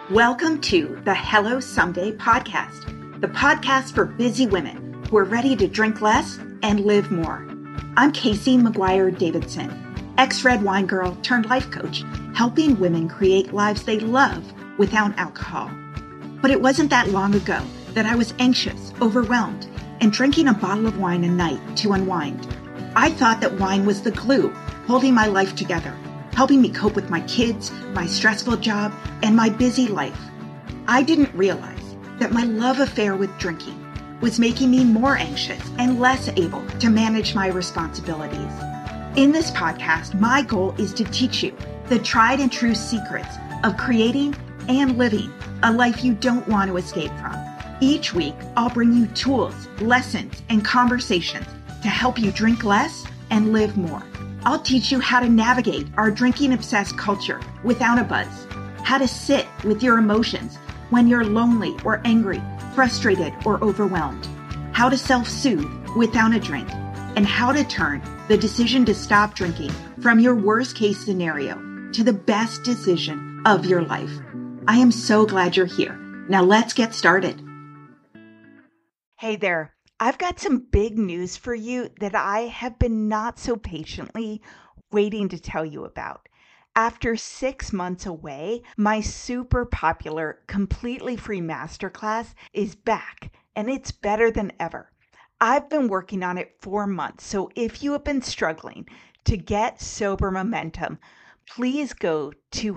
Welcome to the Hello Someday podcast, the podcast for busy women who are ready to drink less and live more. I'm Casey McGuire Davidson, ex-red wine girl turned life coach, helping women create lives they love without alcohol. But it wasn't that long ago that I was anxious, overwhelmed, and drinking a bottle of wine a night to unwind. I thought that wine was the glue holding my life together, helping me cope with my kids, my stressful job, and my busy life. I didn't realize that my love affair with drinking was making me more anxious and less able to manage my responsibilities. In this podcast, my goal is to teach you the tried and true secrets of creating and living a life you don't want to escape from. Each week, I'll bring you tools, lessons, and conversations to help you drink less and live more. I'll teach you how to navigate our drinking-obsessed culture without a buzz, how to sit with your emotions when you're lonely or angry, frustrated or overwhelmed, how to self-soothe without a drink, and how to turn the decision to stop drinking from your worst-case scenario to the best decision of your life. I am so glad you're here. Now let's get started. Hey there. I've got some big news for you that I have been not so patiently waiting to tell you about. After 6 months away, my super popular, completely free masterclass is back, and it's better than ever. I've been working on it for months, so if you have been struggling to get sober momentum, please go to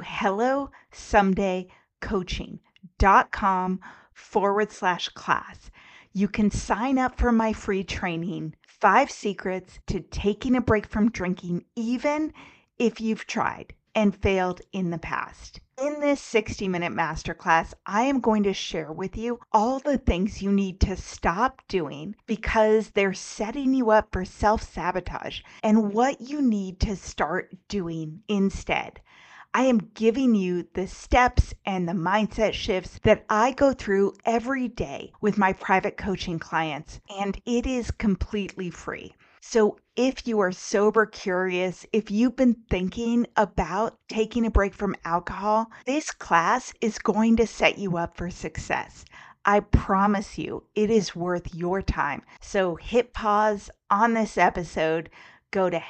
hellosomedaycoaching.com/class. You can sign up for my free training, 5 Secrets to Taking a Break from Drinking, even if you've tried and failed in the past. In this 60-minute masterclass, I am going to share with you all the things you need to stop doing because they're setting you up for self-sabotage and what you need to start doing instead. I am giving you the steps and the mindset shifts that I go through every day with my private coaching clients, and it is completely free. So if you are sober curious, if you've been thinking about taking a break from alcohol, this class is going to set you up for success. I promise you, it is worth your time. So hit pause on this episode, go to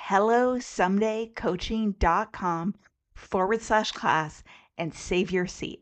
hellosomedaycoaching.com/class and save your seat.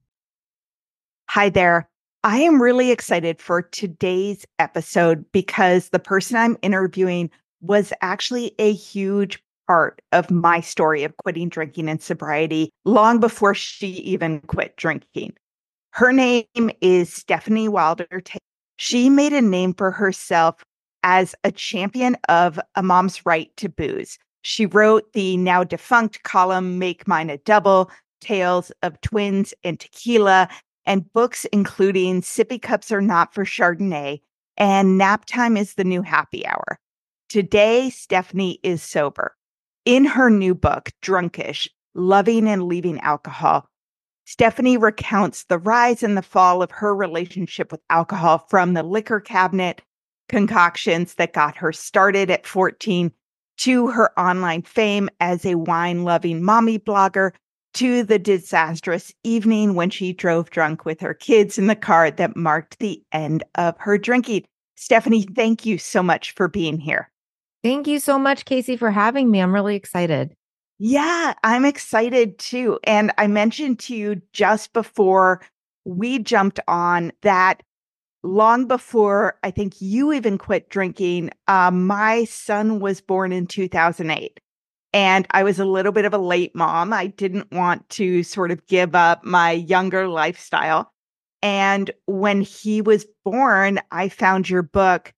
Hi there. I am really excited for today's episode because the person I'm interviewing was actually a huge part of my story of quitting drinking and sobriety long before she even quit drinking. Her name is Stephanie Wilder. She made a name for herself as a champion of a mom's right to booze. She wrote the now defunct column, Make Mine a Double, Tales of Twins and Tequila, and books including Sippy Cups Are Not for Chardonnay and Nap Time is the New Happy Hour. Today, Stephanie is sober. In her new book, Drunkish, Loving and Leaving Alcohol, Stephanie recounts the rise and the fall of her relationship with alcohol from the liquor cabinet concoctions that got her started at 14 to her online fame as a wine-loving mommy blogger to the disastrous evening when she drove drunk with her kids in the car that marked the end of her drinking. Stephanie, thank you so much for being here. Thank you so much, Casey, for having me. I'm really excited. Yeah, I'm excited too. And I mentioned to you just before we jumped on that long before I think you even quit drinking, my son was born in 2008. And I was a little bit of a late mom. I didn't want to sort of give up my younger lifestyle. And when he was born, I found your book,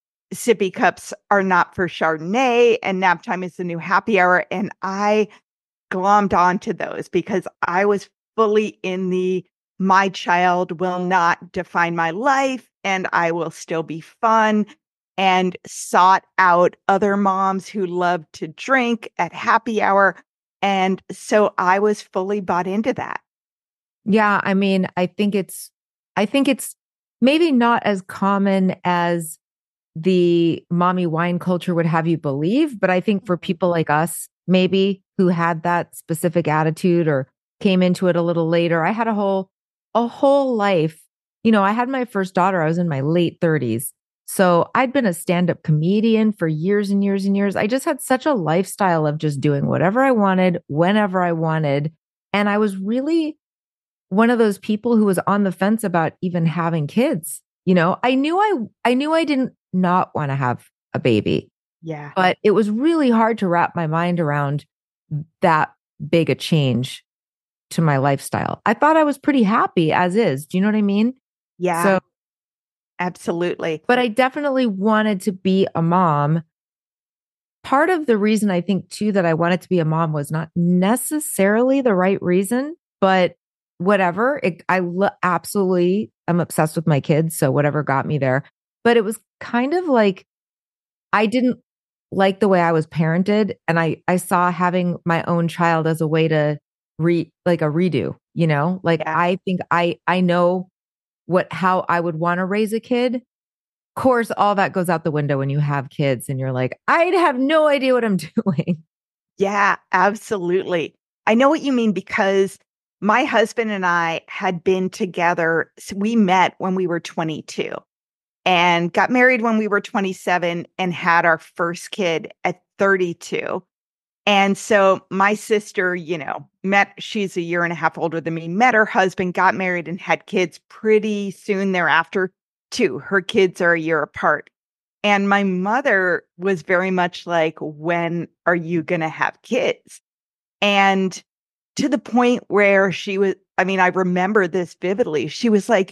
Sippy Cups Are Not for Chardonnay and Nap Time is the New Happy Hour. And I glommed onto those because I was fully in the my child will not define my life and I will still be fun, and sought out other moms who loved to drink at happy hour. And so I was fully bought into that. Yeah, I mean, I think it's maybe not as common as the mommy wine culture would have you believe, but I think for people like us, maybe who had that specific attitude or came into it a little later. I had a whole life. I had my first daughter. I was in my late 30s. So I'd been a stand-up comedian for years and years and years. I just had such a lifestyle of just doing whatever I wanted, whenever I wanted. And I was really one of those people who was on the fence about even having kids. I knew I didn't not want to have a baby, Yeah. but it was really hard to wrap my mind around that big a change to my lifestyle. I thought I was pretty happy as is. Do you know what I mean? Yeah, So, absolutely. but I definitely wanted to be a mom. Part of the reason I think too that I wanted to be a mom was not necessarily the right reason, but whatever. Absolutely, I'm obsessed with my kids. So whatever got me there. But it was kind of like I didn't like the way I was parented. And I saw having my own child as a way to like a redo, like Yeah. I think I know how I would want to raise a kid. Of course, all that goes out the window when you have kids and you're like, I have no idea what I'm doing. Yeah, absolutely. I know what you mean because my husband and I had been together. We met when we were 22 and got married when we were 27 and had our first kid at 32. And so my sister, she's a year and a half older than me, met her husband, got married, and had kids pretty soon thereafter, too. Her kids are a year apart. And my mother was very much like, when are you going to have kids? And to the point where I remember this vividly. She was like,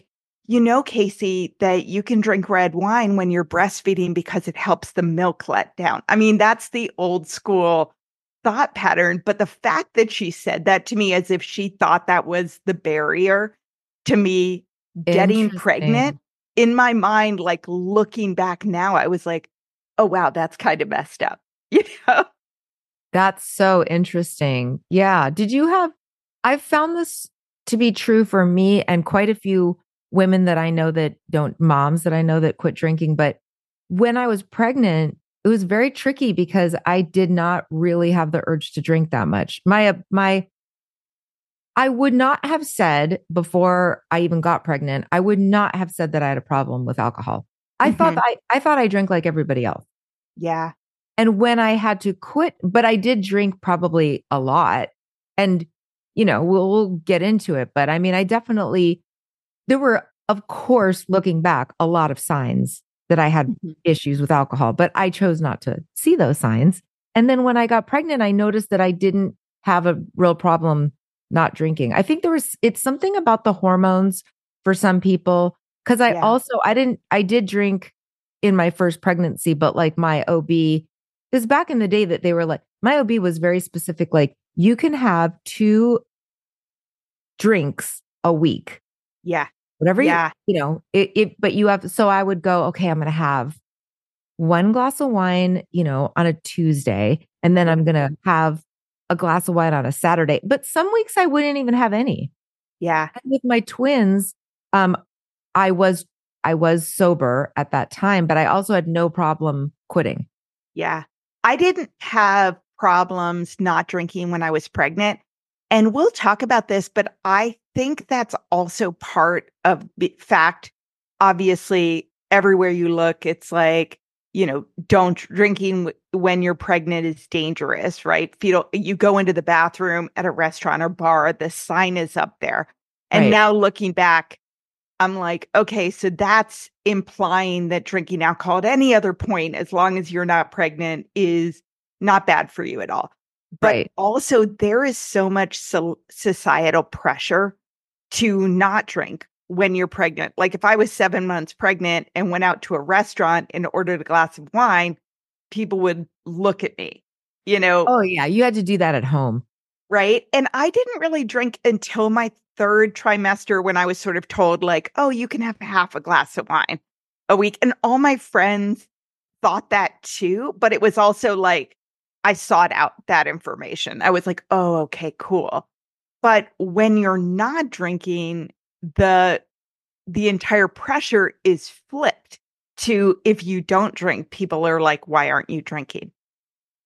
Casey, that you can drink red wine when you're breastfeeding because it helps the milk let down. I mean, that's the old school thought pattern. But the fact that she said that to me as if she thought that was the barrier to me getting pregnant, Interesting. in my mind, like looking back now, I was like, oh, wow, that's kind of messed up. You know? That's so interesting. Yeah. I've found this to be true for me and quite a few women that I know moms that I know that quit drinking. But when I was pregnant, it was very tricky because I did not really have the urge to drink that much. I would not have said before I even got pregnant, I would not have said that I had a problem with alcohol. Mhm. I thought I drank like everybody else. Yeah. And when I had to quit, but I did drink probably a lot. And, we'll get into it. But I mean, there were, of course, looking back, a lot of signs that I had Mhm. issues with alcohol, but I chose not to see those signs. And then when I got pregnant, I noticed that I didn't have a real problem not drinking. I think it's something about the hormones for some people. Cause Yeah. I did drink in my first pregnancy, but like my OB, because back in the day that they were like, my OB was very specific. Like you can have 2 drinks a week, Yeah. whatever Yeah. but so I would go, okay, I'm going to have 1 glass of wine, on a Tuesday, and then I'm going to have a glass of wine on a Saturday. But some weeks I wouldn't even have any. Yeah. And with my twins, um, I was I was sober at that time, but I also had no problem quitting. Yeah. I didn't have problems not drinking when I was pregnant. And we'll talk about this, but I think that's also part of the fact. Obviously, everywhere you look, it's like, don't drinking when you're pregnant is dangerous, right? You go into the bathroom at a restaurant or bar, the sign is up there. And Right. now looking back, I'm like, okay, so that's implying that drinking alcohol at any other point, as long as you're not pregnant, is not bad for you at all. But Right. also, there is so much societal pressure to not drink when you're pregnant. Like if I was 7 months pregnant and went out to a restaurant and ordered a glass of wine, people would look at me, you know, Oh yeah, you had to do that at home. right? And I didn't really drink until my third trimester when I was sort of told, like, oh, you can have half a glass of wine a week. And all my friends thought that too. But it was also like, I sought out that information. I was like, oh, okay, cool. But when you're not drinking, the the entire pressure is flipped to if you don't drink, people are like, why aren't you drinking?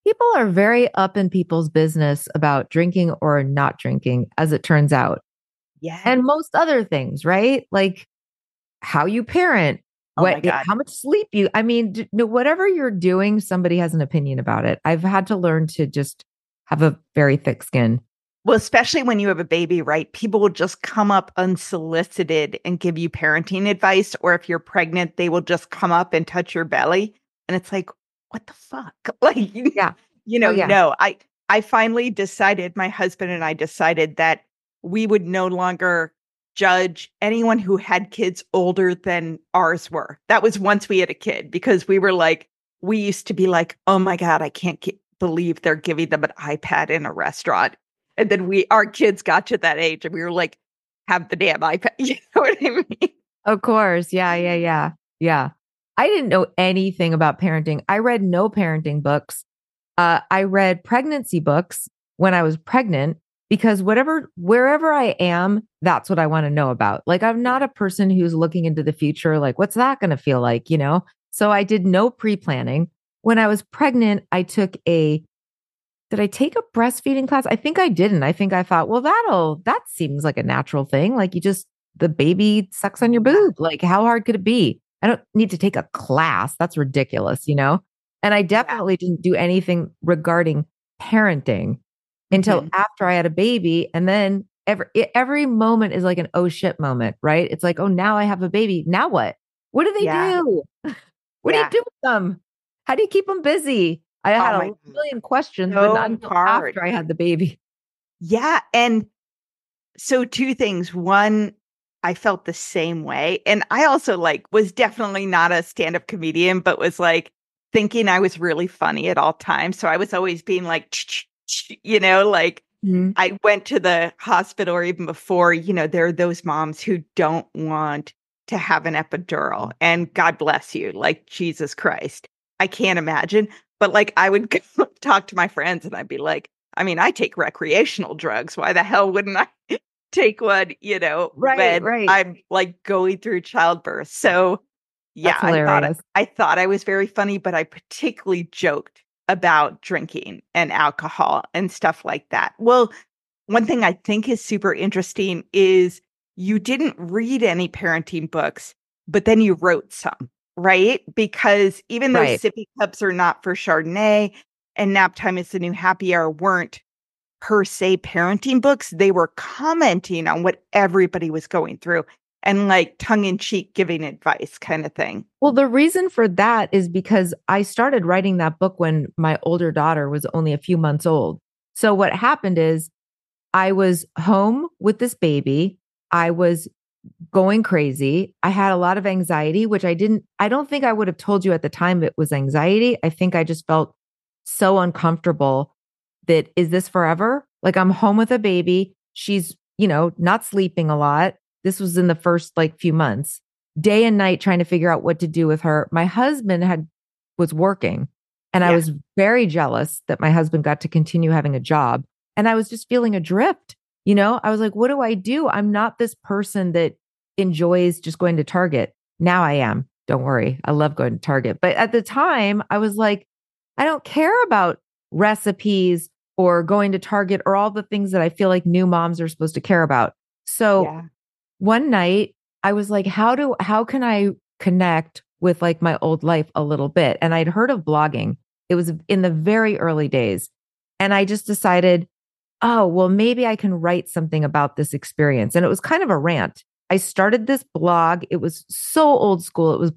People are very up in people's business about drinking or not drinking, as it turns out. Yeah. And most other things, right? Like how you parent, Oh my God. how much sleep you, I mean, no, whatever you're doing, somebody has an opinion about it. I've had to learn to just have a very thick skin. Well, especially when you have a baby, right? People will just come up unsolicited and give you parenting advice. Or if you're pregnant, they will just come up and touch your belly. And it's like, what the fuck? Like, Yeah. Oh, yeah. no. I finally decided, my husband and I decided that we would no longer judge anyone who had kids older than ours were. That was once we had a kid, because we were like, we used to be like, oh my God, I can't believe they're giving them an iPad in a restaurant. And then our kids got to that age and we were like, have the damn iPad. You know what I mean? Of course. Yeah. Yeah. Yeah. Yeah. I didn't know anything about parenting. I read no parenting books. I read pregnancy books when I was pregnant because wherever I am, that's what I want to know about. Like, I'm not a person who's looking into the future. Like, what's that going to feel like? So I did no pre-planning. When I was pregnant, did I take a breastfeeding class? I think I didn't. I think I thought, well, that seems like a natural thing. Like the baby sucks on your boob. Like, how hard could it be? I don't need to take a class. That's ridiculous. And I definitely didn't do anything regarding parenting until after I had a baby. And then every moment is like an oh shit moment, right? It's like, oh, now I have a baby. Now what? What do they do? What do you do with them? How do you keep them busy? I had a million questions, but not until after I had the baby. Yeah. And so two things. One, I felt the same way. And I also was definitely not a stand-up comedian, but was thinking I was really funny at all times. So I was always being like, I went to the hospital, or even before, there are those moms who don't want to have an epidural, and God bless you, Jesus Christ. I can't imagine. But I would go talk to my friends and I'd be like, I mean, I take recreational drugs. Why the hell wouldn't I take one, when I'm going through childbirth? So yeah, I thought I was very funny, but I particularly joked about drinking and alcohol and stuff like that. Well, one thing I think is super interesting is you didn't read any parenting books, but then you wrote some. Right? Because even though sippy cups are not for Chardonnay and Nap Time is the New Happy Hour weren't per se parenting books, they were commenting on what everybody was going through and tongue in cheek giving advice kind of thing. Well, the reason for that is because I started writing that book when my older daughter was only a few months old. So what happened is I was home with this baby. I was going crazy. I had a lot of anxiety, which I don't think I would have told you at the time it was anxiety. I think I just felt so uncomfortable that, is this forever? Like, I'm home with a baby. She's, not sleeping a lot. This was in the first few months, day and night trying to figure out what to do with her. My husband was working, and I was very jealous that my husband got to continue having a job. And I was just feeling adrift. I was like, what do I do? I'm not this person that enjoys just going to Target. Now I am. Don't worry. I love going to Target. But at the time, I was like, I don't care about recipes or going to Target or all the things that I feel like new moms are supposed to care about. So one night I was like, how can I connect with my old life a little bit? And I'd heard of blogging. It was in the very early days. And I just decided, oh, well, maybe I can write something about this experience. And it was kind of a rant. I started this blog. It was so old school. It was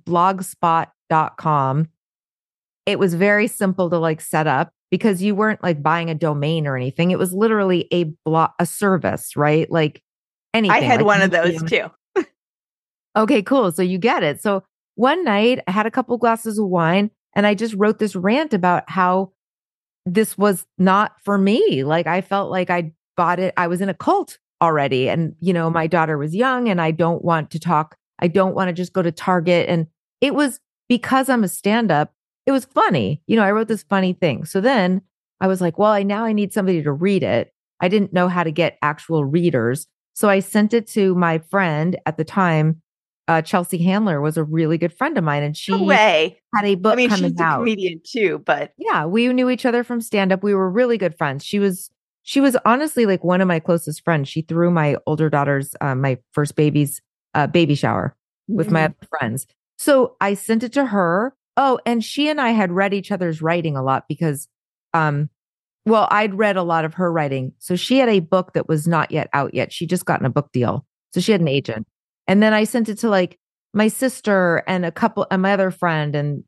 blogspot.com. It was very simple to set up because you weren't buying a domain or anything. It was literally a service, right? Anything. I had one of those too. Okay, cool. So you get it. So one night I had a couple glasses of wine and I just wrote this rant about how this was not for me. I felt like I bought it. I was in a cult already. And, my daughter was young and I don't want to talk. I don't want to just go to Target. And it was because I'm a stand-up. It was funny. I wrote this funny thing. So then I was like, well, now I need somebody to read it. I didn't know how to get actual readers. So I sent it to my friend at the time Chelsea Handler was a really good friend of mine, and No she way. had a book coming she's a out. comedian too, but Yeah, we knew each other from stand up. We were really good friends. She was honestly like one of my closest friends. She threw my older daughter's my first baby's baby shower with my other friends. So I sent it to her. Oh, and she and I had read each other's writing a lot because well, I'd read a lot of her writing. So she had a book that was not yet out yet. She just gotten a book deal. So she had an agent. And then I sent it to like my sister and a couple and my other friend and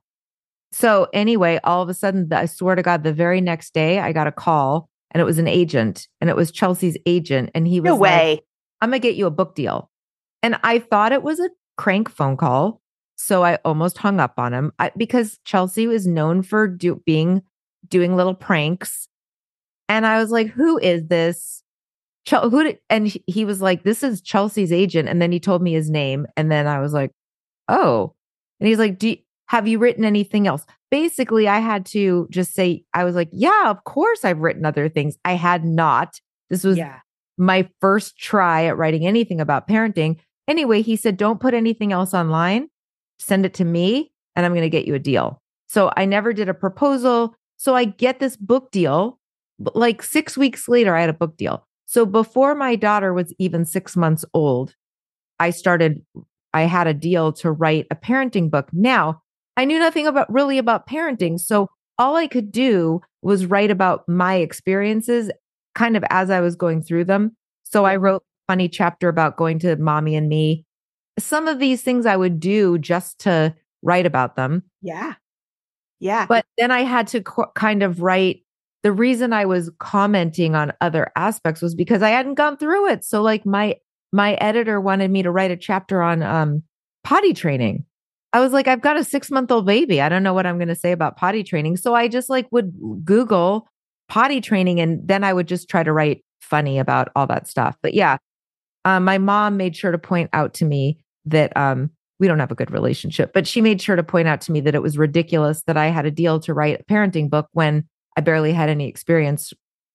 so anyway, all of a sudden, I swear to God, the very next day I got a call and it was an agent and it was Chelsea's agent. And he was no like, way. I'm going to get you a book deal. And I thought it was a crank phone call. So I almost hung up on him because Chelsea was known for doing little pranks. And I was like, who is this? And he was like, this is Chelsea's agent. And then he told me his name. And then I was like, oh, and he's like, have you written anything else? Basically, I had to just say, I was like, yeah, of course I've written other things. I had not. This was my first try at writing anything about parenting. Anyway, he said, don't put anything else online. Send it to me and I'm going to get you a deal. So I never did a proposal. So I get this book deal. Like 6 weeks later, I had a book deal. So before my daughter was even 6 months old, I had a deal to write a parenting book. Now, I knew nothing about parenting. So all I could do was write about my experiences kind of as I was going through them. So I wrote a funny chapter about going to Mommy and Me. Some of these things I would do just to write about them. Yeah. Yeah. But then I had to kind of write. The reason I was commenting on other aspects was because I hadn't gone through it. So like my editor wanted me to write a chapter on potty training. I was like, I've got a 6-month-old baby. I don't know what I'm going to say about potty training. So I just like would Google potty training and then I would just try to write funny about all that stuff. But yeah, my mom made sure to point out to me that we don't have a good relationship, but she made sure to point out to me that it was ridiculous that I had a deal to write a parenting book when I barely had any experience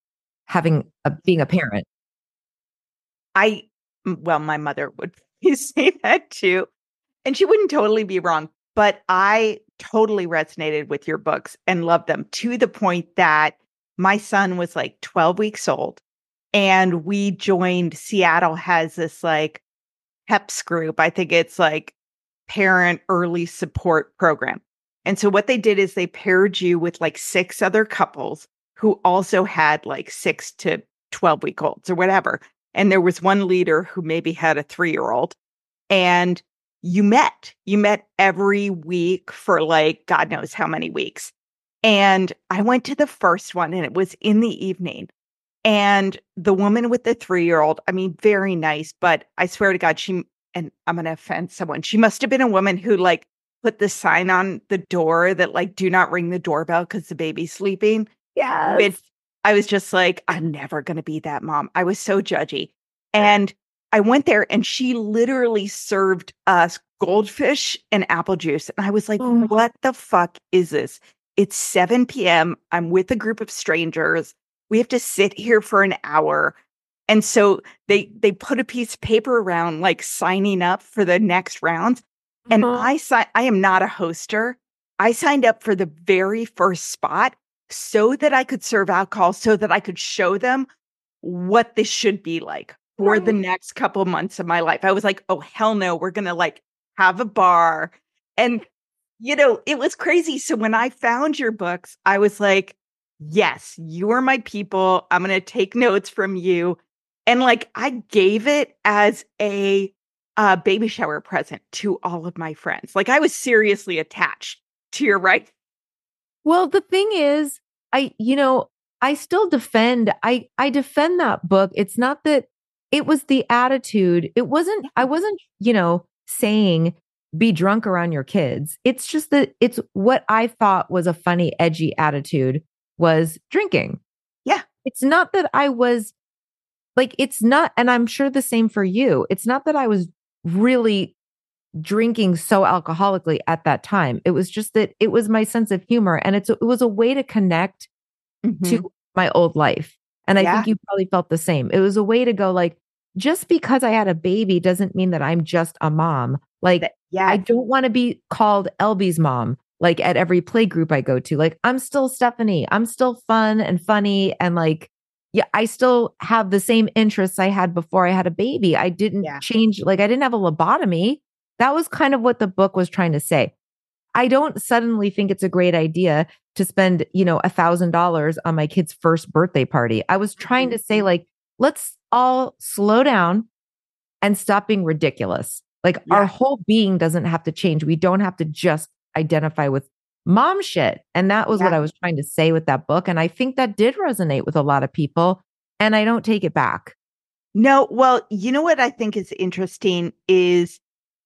being a parent. Well, my mother would say that too. And she wouldn't totally be wrong, but I totally resonated with your books and loved them to the point that my son was like 12 weeks old and we joined Seattle has this like PEPS group. I think it's like Parent Early Support Program. And so what they did is they paired you with like 6 other couples who also had like 6 to 12-week-olds or whatever. And there was one leader who maybe had a 3-year-old. And you met every week for like, God knows how many weeks. And I went to the first one and it was in the evening. And the woman with the 3-year-old, I mean, very nice, but I swear to God, and I'm going to offend someone. She must have been a woman who like put the sign on the door that like, do not ring the doorbell because the baby's sleeping. Yeah. Which I was just like, I'm never going to be that mom. I was so judgy. And I went there and she literally served us goldfish and apple juice. And I was like, what the fuck is this? It's 7 p.m. I'm with a group of strangers. We have to sit here for an hour. And so they put a piece of paper around like signing up for the next round. And I am not a hoster. I signed up for the very first spot so that I could serve alcohol, so that I could show them what this should be like for the next couple months of my life. I was like, oh, hell no, we're going to like have a bar. And, it was crazy. So when I found your books, I was like, yes, you are my people. I'm going to take notes from you. And like, I gave it as a baby shower present to all of my friends. Like I was seriously attached to your right. Well, the thing is, I still defend that book. It's not that it was the attitude. I wasn't, saying be drunk around your kids. It's just that it's what I thought was a funny, edgy attitude was drinking. Yeah. It's not that I was like, it's not, and I'm sure the same for you. It's not that I was really drinking so alcoholically at that time. It was just that it was my sense of humor and it was a way to connect to my old life. And I think you probably felt the same. It was a way to go like, just because I had a baby doesn't mean that I'm just a mom. Like, I don't want to be called Elby's mom, like at every play group I go to. Like, I'm still Stephanie. I'm still fun and funny. And like, yeah, I still have the same interests I had before I had a baby. I didn't change. Like, I didn't have a lobotomy. That was kind of what the book was trying to say. I don't suddenly think it's a great idea to spend, $1,000 on my kid's first birthday party. I was trying to say, like, let's all slow down and stop being ridiculous. Like, our whole being doesn't have to change. We don't have to just identify with mom shit. And that was what I was trying to say with that book. And I think that did resonate with a lot of people. And I don't take it back. No, well, you know what I think is interesting is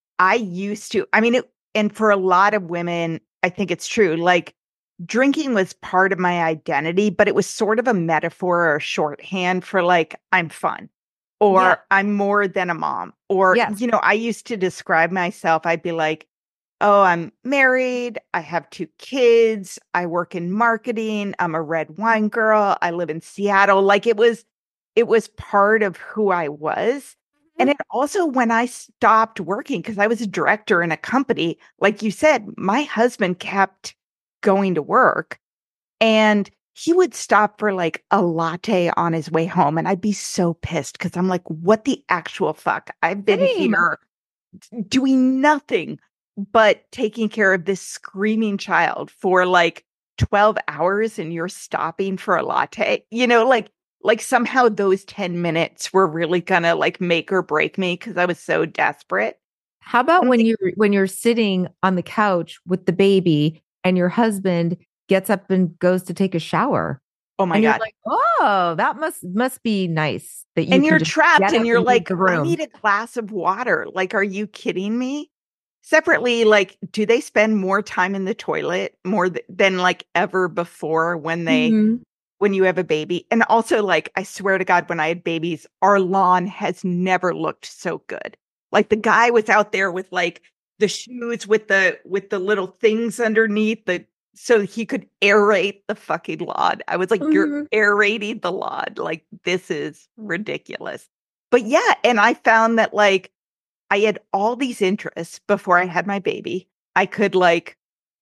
and for a lot of women, I think it's true. Like, drinking was part of my identity, but it was sort of a metaphor or a shorthand for like, I'm fun or I'm more than a mom. Or, I used to describe myself. I'd be like, oh, I'm married. I have 2 kids. I work in marketing. I'm a red wine girl. I live in Seattle. Like, it was part of who I was. And it also, when I stopped working, because I was a director in a company, like you said, my husband kept going to work and he would stop for like a latte on his way home. And I'd be so pissed because I'm like, what the actual fuck? I've been here doing nothing but taking care of this screaming child for like 12 hours and you're stopping for a latte, like somehow those 10 minutes were really gonna like make or break me because I was so desperate. How about when you're sitting on the couch with the baby and your husband gets up and goes to take a shower? Oh my God. Like, oh, that must be nice that you and you're trapped and you're like, I need a glass of water. Like, are you kidding me? Separately, like, do they spend more time in the toilet than like ever before when you have a baby? And also, like, I swear to God, when I had babies, our lawn has never looked so good. Like, the guy was out there with like the shoes with the little things underneath so he could aerate the fucking lawn. I was like, you're aerating the lawn. Like, this is ridiculous. But yeah, and I found that like I had all these interests before I had my baby. I could like,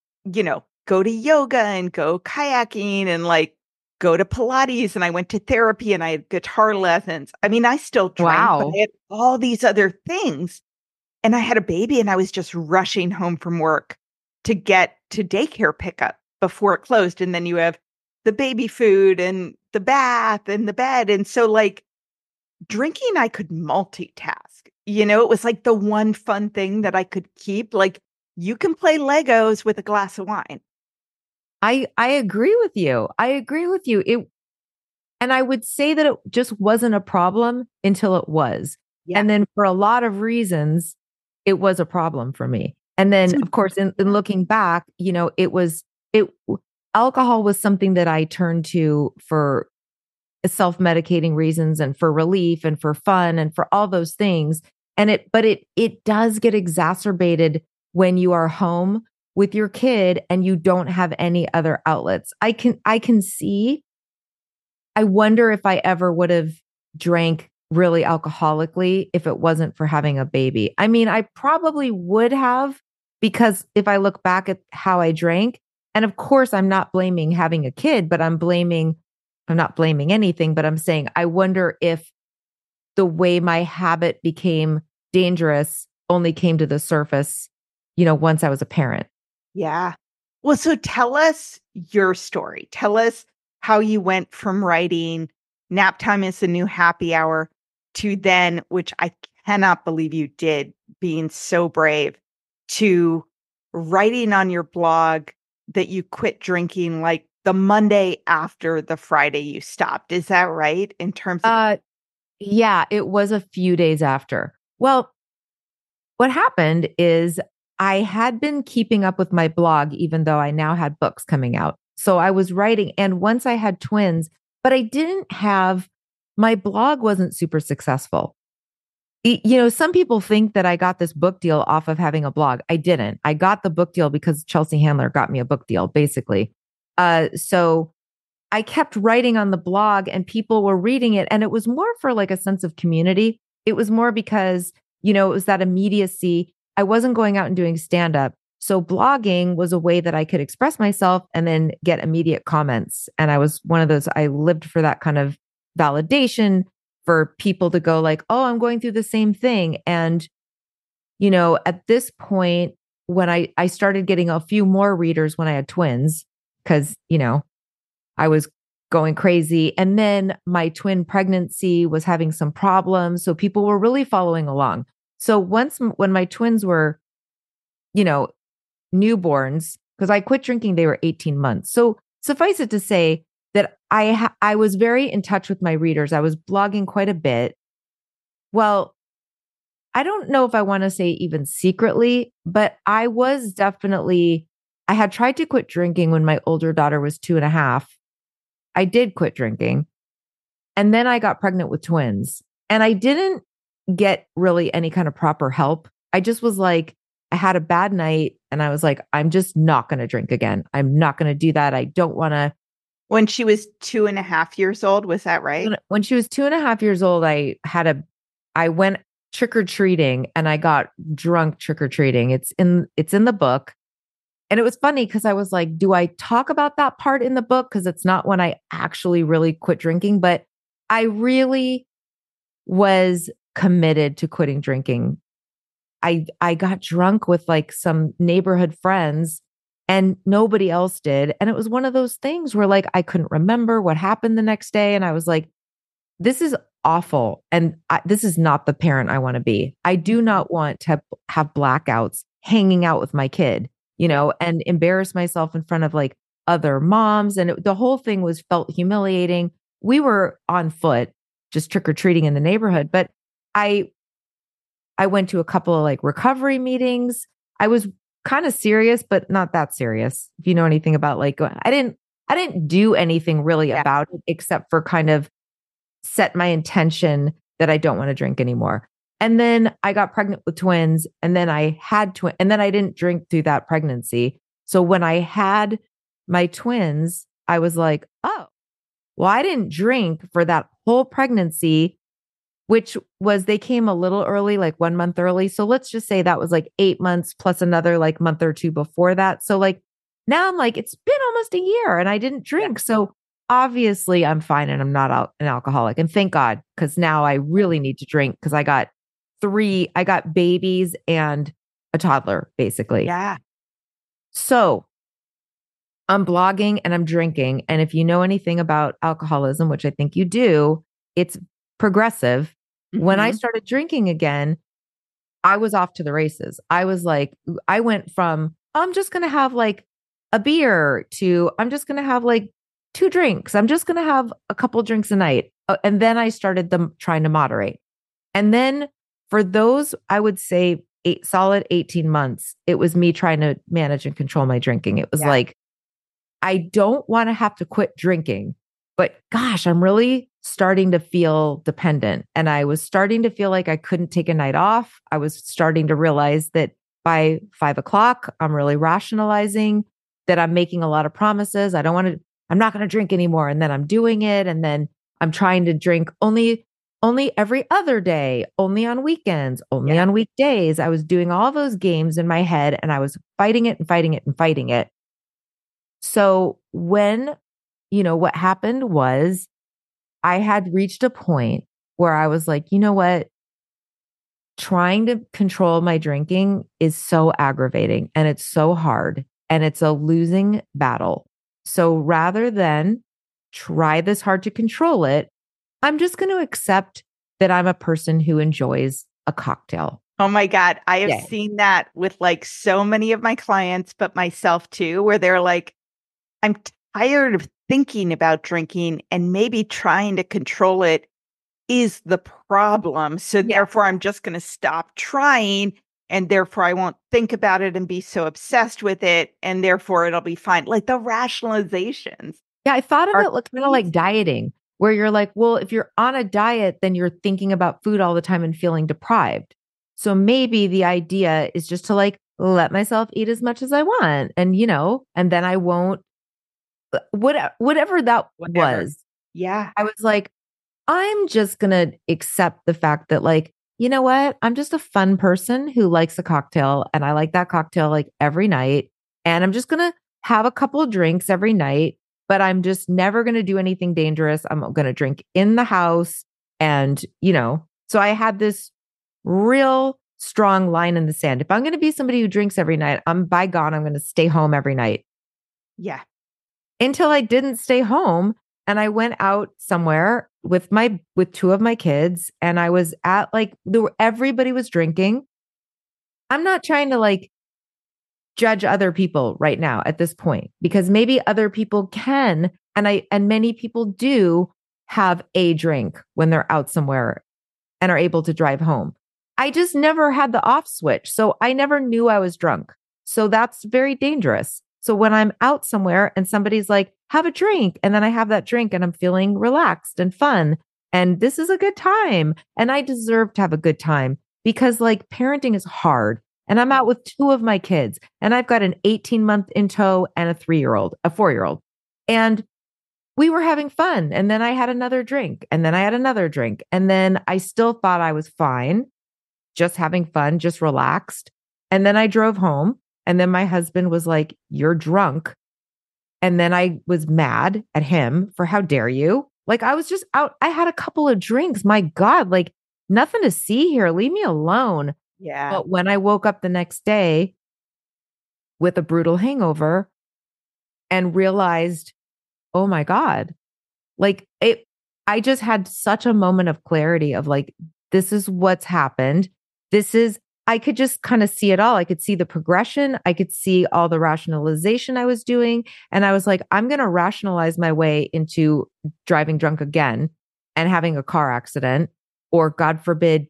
go to yoga and go kayaking and like go to Pilates, and I went to therapy and I had guitar lessons. I mean, I still drank, but I had all these other things. And I had a baby and I was just rushing home from work to get to daycare pickup before it closed. And then you have the baby food and the bath and the bed. And so like drinking, I could multitask. It was like the one fun thing that I could keep. Like, you can play Legos with a glass of wine. I agree with you. And I would say that it just wasn't a problem until it was. Yeah. And then for a lot of reasons, it was a problem for me. And then of course, in looking back, alcohol was something that I turned to for self-medicating reasons and for relief and for fun and for all those things. But it does get exacerbated when you are home with your kid and you don't have any other outlets. I can see. I wonder if I ever would have drank really alcoholically if it wasn't for having a baby. I mean, I probably would have, because if I look back at how I drank, and of course I'm not blaming having a kid, but I'm not blaming anything, but I'm saying, I wonder if the way my habit became dangerous only came to the surface, once I was a parent. Yeah. Well, so tell us your story. Tell us how you went from writing Nap Time is the New Happy Hour to then, which I cannot believe you did, being so brave, to writing on your blog that you quit drinking like the Monday after the Friday you stopped. Is that right? In terms of yeah, it was a few days after. Well, what happened is I had been keeping up with my blog, even though I now had books coming out. So I was writing. And once I had twins, but my blog wasn't super successful. Some people think that I got this book deal off of having a blog. I didn't. I got the book deal because Chelsea Handler got me a book deal, basically. So I kept writing on the blog and people were reading it. And it was more for like a sense of community. it was more because, you know, it was that immediacy. I wasn't going out and doing stand up. So blogging was a way that I could express myself and then get immediate comments. And I was one of those, I lived for that kind of validation for people to go like, oh, I'm going through the same thing. And, you know, at this point, when I started getting a few more readers when I had twins, because, you know, I was going crazy. And then my twin pregnancy was having some problems. So people were really following along. So when my twins were, you know, newborns, because I quit drinking, they were 18 months. So suffice it to say that I was very in touch with my readers. I was blogging quite a bit. Well, I don't know if I want to say even secretly, but I had tried to quit drinking when my older daughter was 2.5. I did quit drinking. And then I got pregnant with twins. And I didn't get really any kind of proper help. I just was like, I had a bad night and I was like, I'm just not going to drink again. I'm not going to do that. I don't want to. When she was 2.5 years old, was that right? When she was 2.5 years old, I went trick-or-treating and I got drunk trick-or-treating. It's in the book. And it was funny because I was like, do I talk about that part in the book? Because it's not when I actually really quit drinking, but I really was committed to quitting drinking. I got drunk with like some neighborhood friends and nobody else did. And it was one of those things where like I couldn't remember what happened the next day. And I was like, this is awful. And this is not the parent I want to be. I do not want to have blackouts hanging out with my kid, you know, and embarrass myself in front of like other moms. And the whole thing felt humiliating. We were on foot, just trick-or-treating in the neighborhood. But I went to a couple of like recovery meetings. I was kind of serious, but not that serious. If you know anything about like, I didn't do anything really about it except for kind of set my intention that I don't want to drink anymore. And then I got pregnant with twins and then I had and then I didn't drink through that pregnancy. So when I had my twins, I was like, oh, well, I didn't drink for that whole pregnancy, which was, they came a little early, like 1 month early. So let's just say that was like 8 months plus another like month or two before that. So like now I'm like, it's been almost a year and I didn't drink. So obviously I'm fine and I'm not an alcoholic. And thank God, because now I really need to drink because I got babies and a toddler, basically. Yeah. So I'm blogging and I'm drinking. And if you know anything about alcoholism, which I think you do, it's progressive. Mm-hmm. When I started drinking again, I was off to the races. I was like, I went from, I'm just going to have like a beer to, I'm just going to have like 2 drinks. I'm just going to have a couple drinks a night. And then I started trying to moderate. And then for those, I would say solid 18 months, it was me trying to manage and control my drinking. It was like, I don't want to have to quit drinking, but gosh, I'm really starting to feel dependent. And I was starting to feel like I couldn't take a night off. I was starting to realize that by 5 o'clock, I'm really rationalizing that I'm making a lot of promises. I'm not going to drink anymore. And then I'm doing it. And then I'm trying to drink only every other day, only on weekends, only on weekdays. I was doing all those games in my head and I was fighting it and fighting it and fighting it. So when, you know, what happened was I had reached a point where I was like, you know what? Trying to control my drinking is so aggravating and it's so hard and it's a losing battle. So rather than try this hard to control it, I'm just going to accept that I'm a person who enjoys a cocktail. Oh my God. I have seen that with like so many of my clients, but myself too, where they're like, I'm tired of thinking about drinking and maybe trying to control it is the problem. So therefore, I'm just going to stop trying and therefore I won't think about it and be so obsessed with it. And therefore it'll be fine. Like the rationalizations. Yeah, I thought of it kind of like dieting, where you're like, well, if you're on a diet, then you're thinking about food all the time and feeling deprived. So maybe the idea is just to like let myself eat as much as I want. And, you know, and then I won't, whatever that was. Yeah. I was like, I'm just going to accept the fact that like you know what? I'm just a fun person who likes a cocktail and I like that cocktail like every night. And I'm just going to have a couple of drinks every night, but I'm just never going to do anything dangerous. I'm going to drink in the house. And, so I had this real strong line in the sand. If I'm going to be somebody who drinks every night, by God, I'm going to stay home every night. Yeah. Until I didn't stay home and I went out somewhere with two of my kids and I was at everybody was drinking. I'm not trying to judge other people right now at this point because maybe other people can and many people do have a drink when they're out somewhere and are able to drive home. I just never had the off switch. So I never knew I was drunk. So that's very dangerous. So when I'm out somewhere and somebody's like, have a drink, and then I have that drink and I'm feeling relaxed and fun, and this is a good time, and I deserve to have a good time because parenting is hard. And I'm out with two of my kids, and I've got an 18-month in tow and a 4-year-old. And we were having fun. And then I had another drink, and then I had another drink. And then I still thought I was fine, just having fun, just relaxed. And then I drove home. And then my husband was like, you're drunk. And then I was mad at him for how dare you? I was just out. I had a couple of drinks. My God, nothing to see here. Leave me alone. Yeah. But when I woke up the next day with a brutal hangover and realized, oh my God, I just had such a moment of clarity of this is what's happened. I could just kind of see it all. I could see the progression. I could see all the rationalization I was doing. And I was like, I'm going to rationalize my way into driving drunk again and having a car accident or God forbid,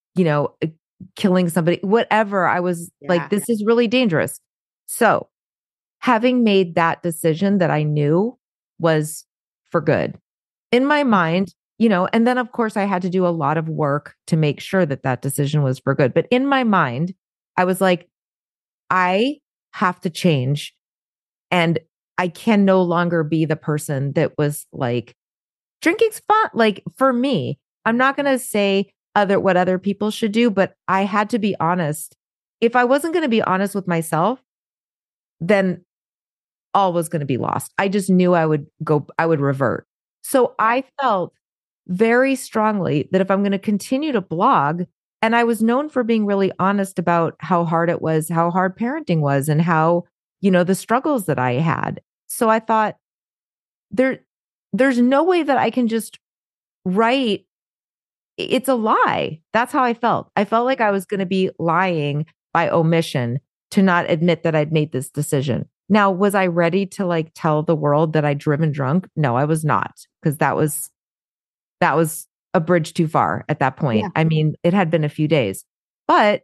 killing somebody, whatever. I was like, this is really dangerous. So having made that decision that I knew was for good in my mind, and then of course I had to do a lot of work to make sure that decision was for good. But in my mind, I was like, I have to change and I can no longer be the person that was drinking's fun. For me, I'm not going to say what other people should do, but I had to be honest. If I wasn't going to be honest with myself, then all was going to be lost. I just knew I would revert. So I felt very strongly that if I'm going to continue to blog, and I was known for being really honest about how hard it was, how hard parenting was, and how, the struggles that I had. So I thought there's no way that I can just write. It's a lie. That's how I felt. I felt like I was going to be lying by omission to not admit that I'd made this decision. Now, was I ready to tell the world that I'd driven drunk? No, I was not, because that was a bridge too far at that point. Yeah. I mean, it had been a few days, but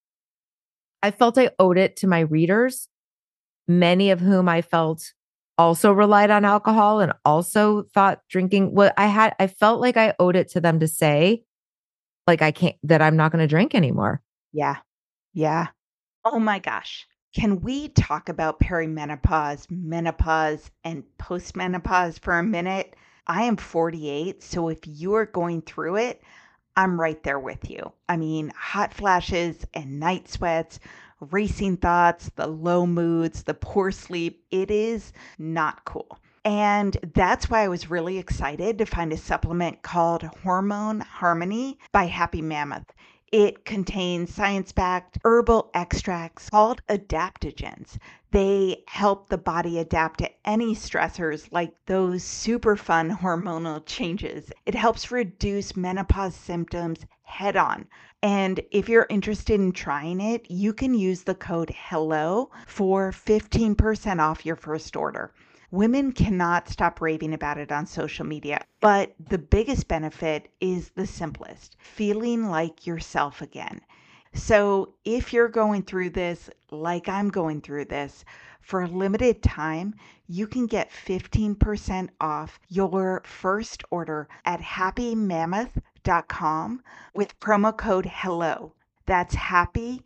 I felt I owed it to my readers, many of whom I felt also relied on alcohol and also thought drinking. Well, I felt like I owed it to them to say, that I'm not going to drink anymore. Yeah. Yeah. Oh my gosh. Can we talk about perimenopause, menopause, and postmenopause for a minute? I am 48, so if you're going through it, I'm right there with you. I mean, hot flashes and night sweats, racing thoughts, the low moods, the poor sleep, it is not cool. And that's why I was really excited to find a supplement called Hormone Harmony by Happy Mammoth. It contains science-backed herbal extracts called adaptogens. They help the body adapt to any stressors like those super fun hormonal changes. It helps reduce menopause symptoms head on. And if you're interested in trying it, you can use the code HELLO for 15% off your first order. Women cannot stop raving about it on social media, but the biggest benefit is the simplest, feeling like yourself again. So if you're going through this, like I'm going through this, for a limited time, you can get 15% off your first order at happymammoth.com with promo code HELLO. That's happy,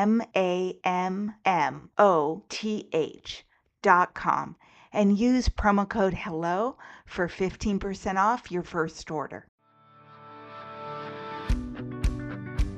MAMMOTH.com. And use promo code HELLO for 15% off your first order.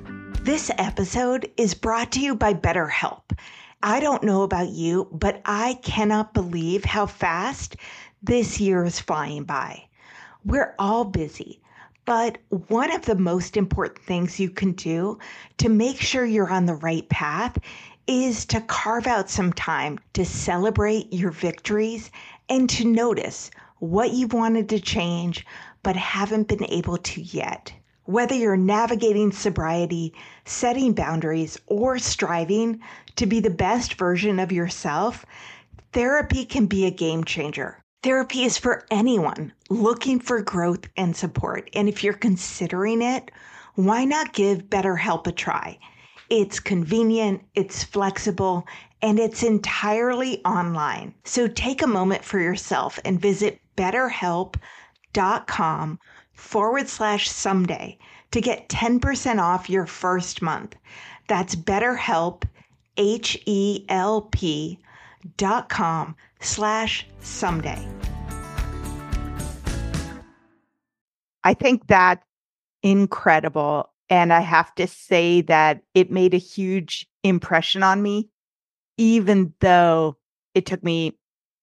This episode is brought to you by BetterHelp. I don't know about you, but I cannot believe how fast this year is flying by. We're all busy, but one of the most important things you can do to make sure you're on the right path is to carve out some time to celebrate your victories and to notice what you've wanted to change but haven't been able to yet. Whether you're navigating sobriety, setting boundaries, or striving to be the best version of yourself, therapy can be a game changer. Therapy is for anyone looking for growth and support. And if you're considering it, why not give BetterHelp a try? It's convenient, it's flexible, and it's entirely online. So take a moment for yourself and visit betterhelp.com/someday to get 10% off your first month. That's BetterHelp, HELP.com/someday. I think that's incredible. And I have to say that it made a huge impression on me, even though it took me,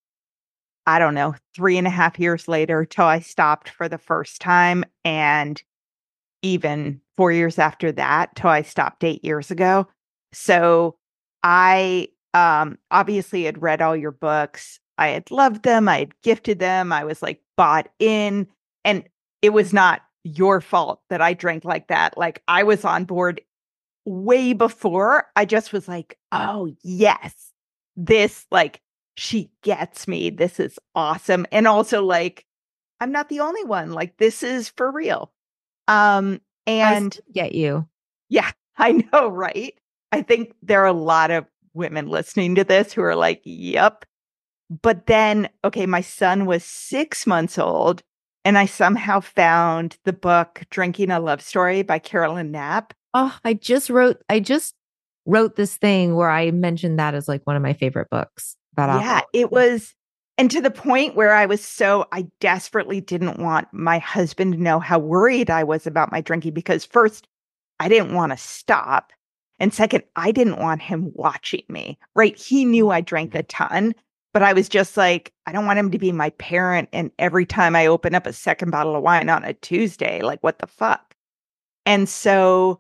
I don't know, 3.5 years later till I stopped for the first time. And even 4 years after that till I stopped 8 years ago. So I obviously had read all your books. I had loved them. I had gifted them. I was like bought in. And it was not your fault that I drank like that. Like I was on board way before. I just was like, oh, yes, this, like, she gets me. This is awesome. And also, like, I'm not the only one. Like, this is for real. And I get you. yeah, I know, right? I think there are a lot of women listening to this who are like, yep. But then, okay, my son was 6 months old, and I somehow found the book Drinking a Love Story by Carolyn Knapp. Oh, I just wrote this thing where I mentioned that as like one of my favorite books about alcohol. It was, and to the point where I desperately didn't want my husband to know how worried I was about my drinking, because first, I didn't want to stop. And second, I didn't want him watching me, right? He knew I drank a ton, but I was just like, I don't want him to be my parent. And every time I open up a second bottle of wine on a Tuesday, like, what the fuck? And so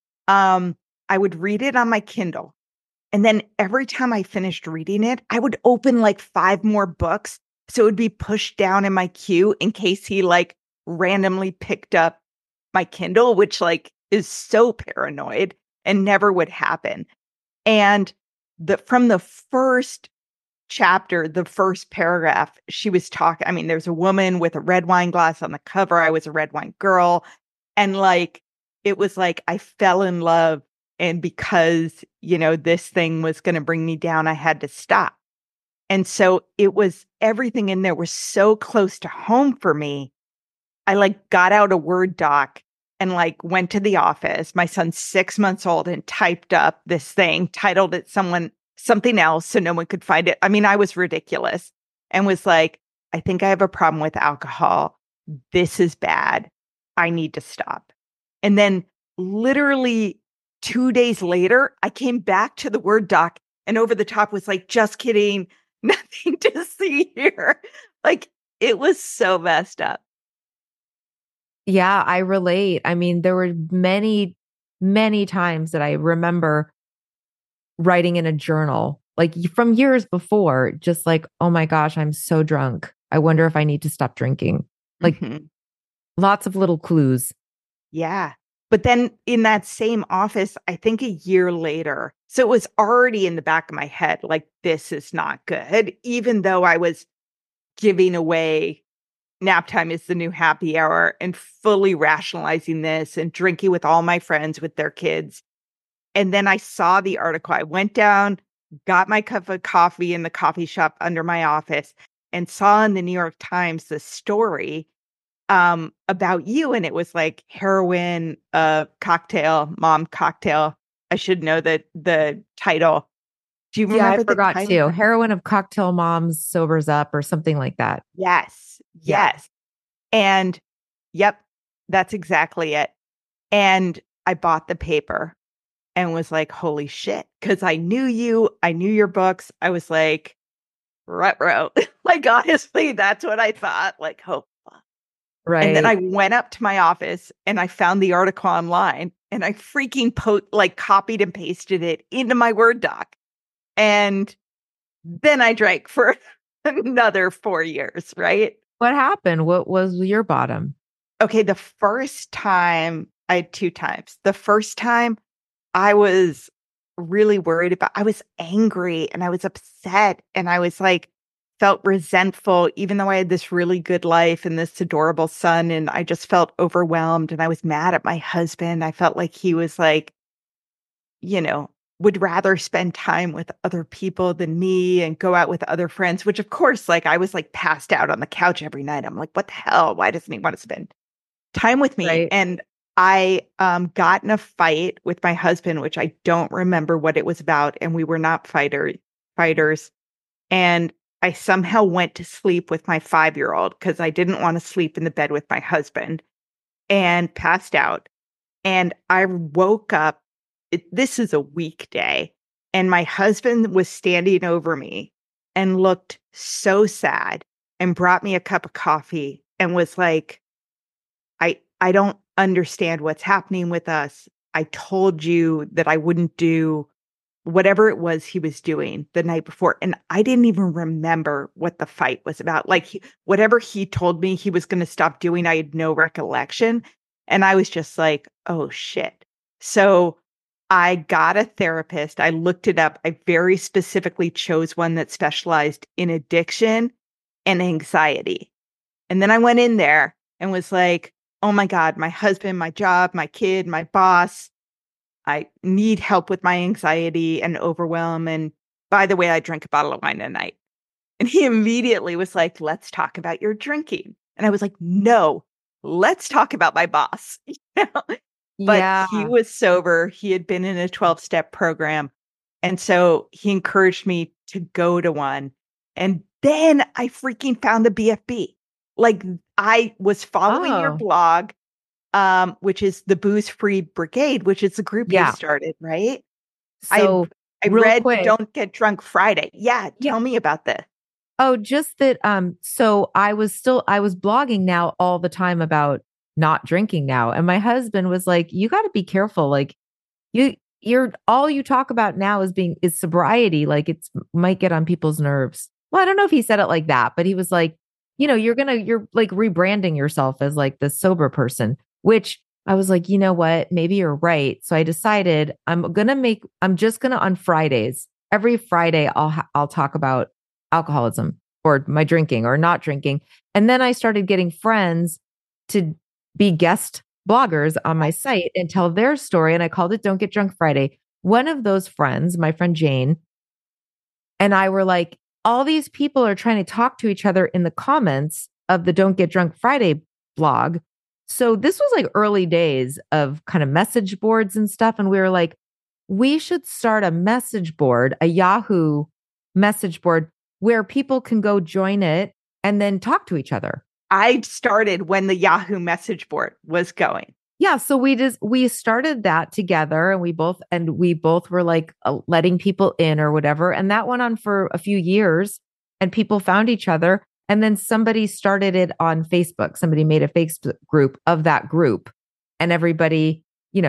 I would read it on my Kindle. And then every time I finished reading it, I would open like 5 more books. So it would be pushed down in my queue in case he like randomly picked up my Kindle, which like is so paranoid and never would happen. And from the first chapter, the first paragraph, she was talking. I mean, there's a woman with a red wine glass on the cover. I was a red wine girl. And like, it was like I fell in love. And because, this thing was going to bring me down, I had to stop. And so it was, everything in there was so close to home for me. I like got out a Word doc and like went to the office. My son's 6 months old, and typed up this thing, titled it something else so no one could find it. I mean, I was ridiculous, and was like, I think I have a problem with alcohol. This is bad. I need to stop. And then literally 2 days later, I came back to the Word doc, and over the top was like, just kidding. Nothing to see here. Like, it was so messed up. Yeah, I relate. I mean, there were many, many times that I remember writing in a journal, like from years before, just like, oh my gosh, I'm so drunk. I wonder if I need to stop drinking. Like lots of little clues. Yeah. But then in that same office, I think a year later, so it was already in the back of my head, like, this is not good, even though I was giving away nap time is the new happy hour and fully rationalizing this and drinking with all my friends with their kids. And then I saw the article. I went down, got my cup of coffee in the coffee shop under my office, and saw in the New York Times the story about you. And it was like heroin, cocktail, mom cocktail. I should know the title. Do you remember? Yeah, I forgot too. Heroine of Cocktail Moms Sobers Up or something like that. Yes. Yes. And yep, that's exactly it. And I bought the paper and was like, holy shit. Cause I knew you, I knew your books. I was like, ruh-roh. Like, honestly, that's what I thought. Like, oh, fuck. And then I Right. went up to my office and I found the article online and I freaking copied and pasted it into my Word doc. And then I drank for another 4 years, right? What happened? What was your bottom? Okay, the first time, I had 2 times. The first time I was really worried about, I was angry and I was upset and I was like, felt resentful, even though I had this really good life and this adorable son. And I just felt overwhelmed and I was mad at my husband. I felt like he was like, you know, would rather spend time with other people than me and go out with other friends, which of course, like I was like passed out on the couch every night. I'm like, what the hell? Why doesn't he want to spend time with me? Right. And I got in a fight with my husband, which I don't remember what it was about. And we were not fighters. And I somehow went to sleep with my 5-year-old because I didn't want to sleep in the bed with my husband and passed out. And I woke up. This is a weekday. And my husband was standing over me and looked so sad and brought me a cup of coffee and was like, I don't understand what's happening with us. I told you that I wouldn't do whatever it was he was doing the night before. And I didn't even remember what the fight was about. Like whatever he told me he was going to stop doing, I had no recollection. And I was just like, oh shit. So I got a therapist. I looked it up. I very specifically chose one that specialized in addiction and anxiety. And then I went in there and was like, oh my God, my husband, my job, my kid, my boss, I need help with my anxiety and overwhelm. And by the way, I drink a bottle of wine a night. And he immediately was like, let's talk about your drinking. And I was like, no, let's talk about my boss. You know? But Yeah. he was sober. He had been in a 12-step program. And so he encouraged me to go to one. And then I freaking found the BFB. Like I was following your Oh, blog, which is the Booze Free Brigade, which is the group you yeah. started, right? I So I real read quick. Don't Get Drunk Friday. Yeah, Yeah. tell me about this. Oh, just that so I was blogging now all the time about not drinking now. And my husband was like, you got to be careful. Like you're all you talk about now is sobriety. Like it's might get on people's nerves. Well, I don't know if he said it like that, but he was like, you're like rebranding yourself as like the sober person, which I was like, you know what? Maybe you're right. So I decided I'm just going to on Fridays, every Friday, I'll talk about alcoholism or my drinking or not drinking. And then I started getting friends to be guest bloggers on my site and tell their story. And I called it Don't Get Drunk Friday. One of those friends, my friend Jane, and I were like, all these people are trying to talk to each other in the comments of the Don't Get Drunk Friday blog. So this was like early days of kind of message boards and stuff. And we were like, we should start a message board, a Yahoo message board where people can go join it and then talk to each other. I started when the Yahoo message board was going. Yeah, so we started that together and we both were like letting people in or whatever, and that went on for a few years and people found each other, and then somebody started it on Facebook. Somebody made a Facebook group of that group, and everybody,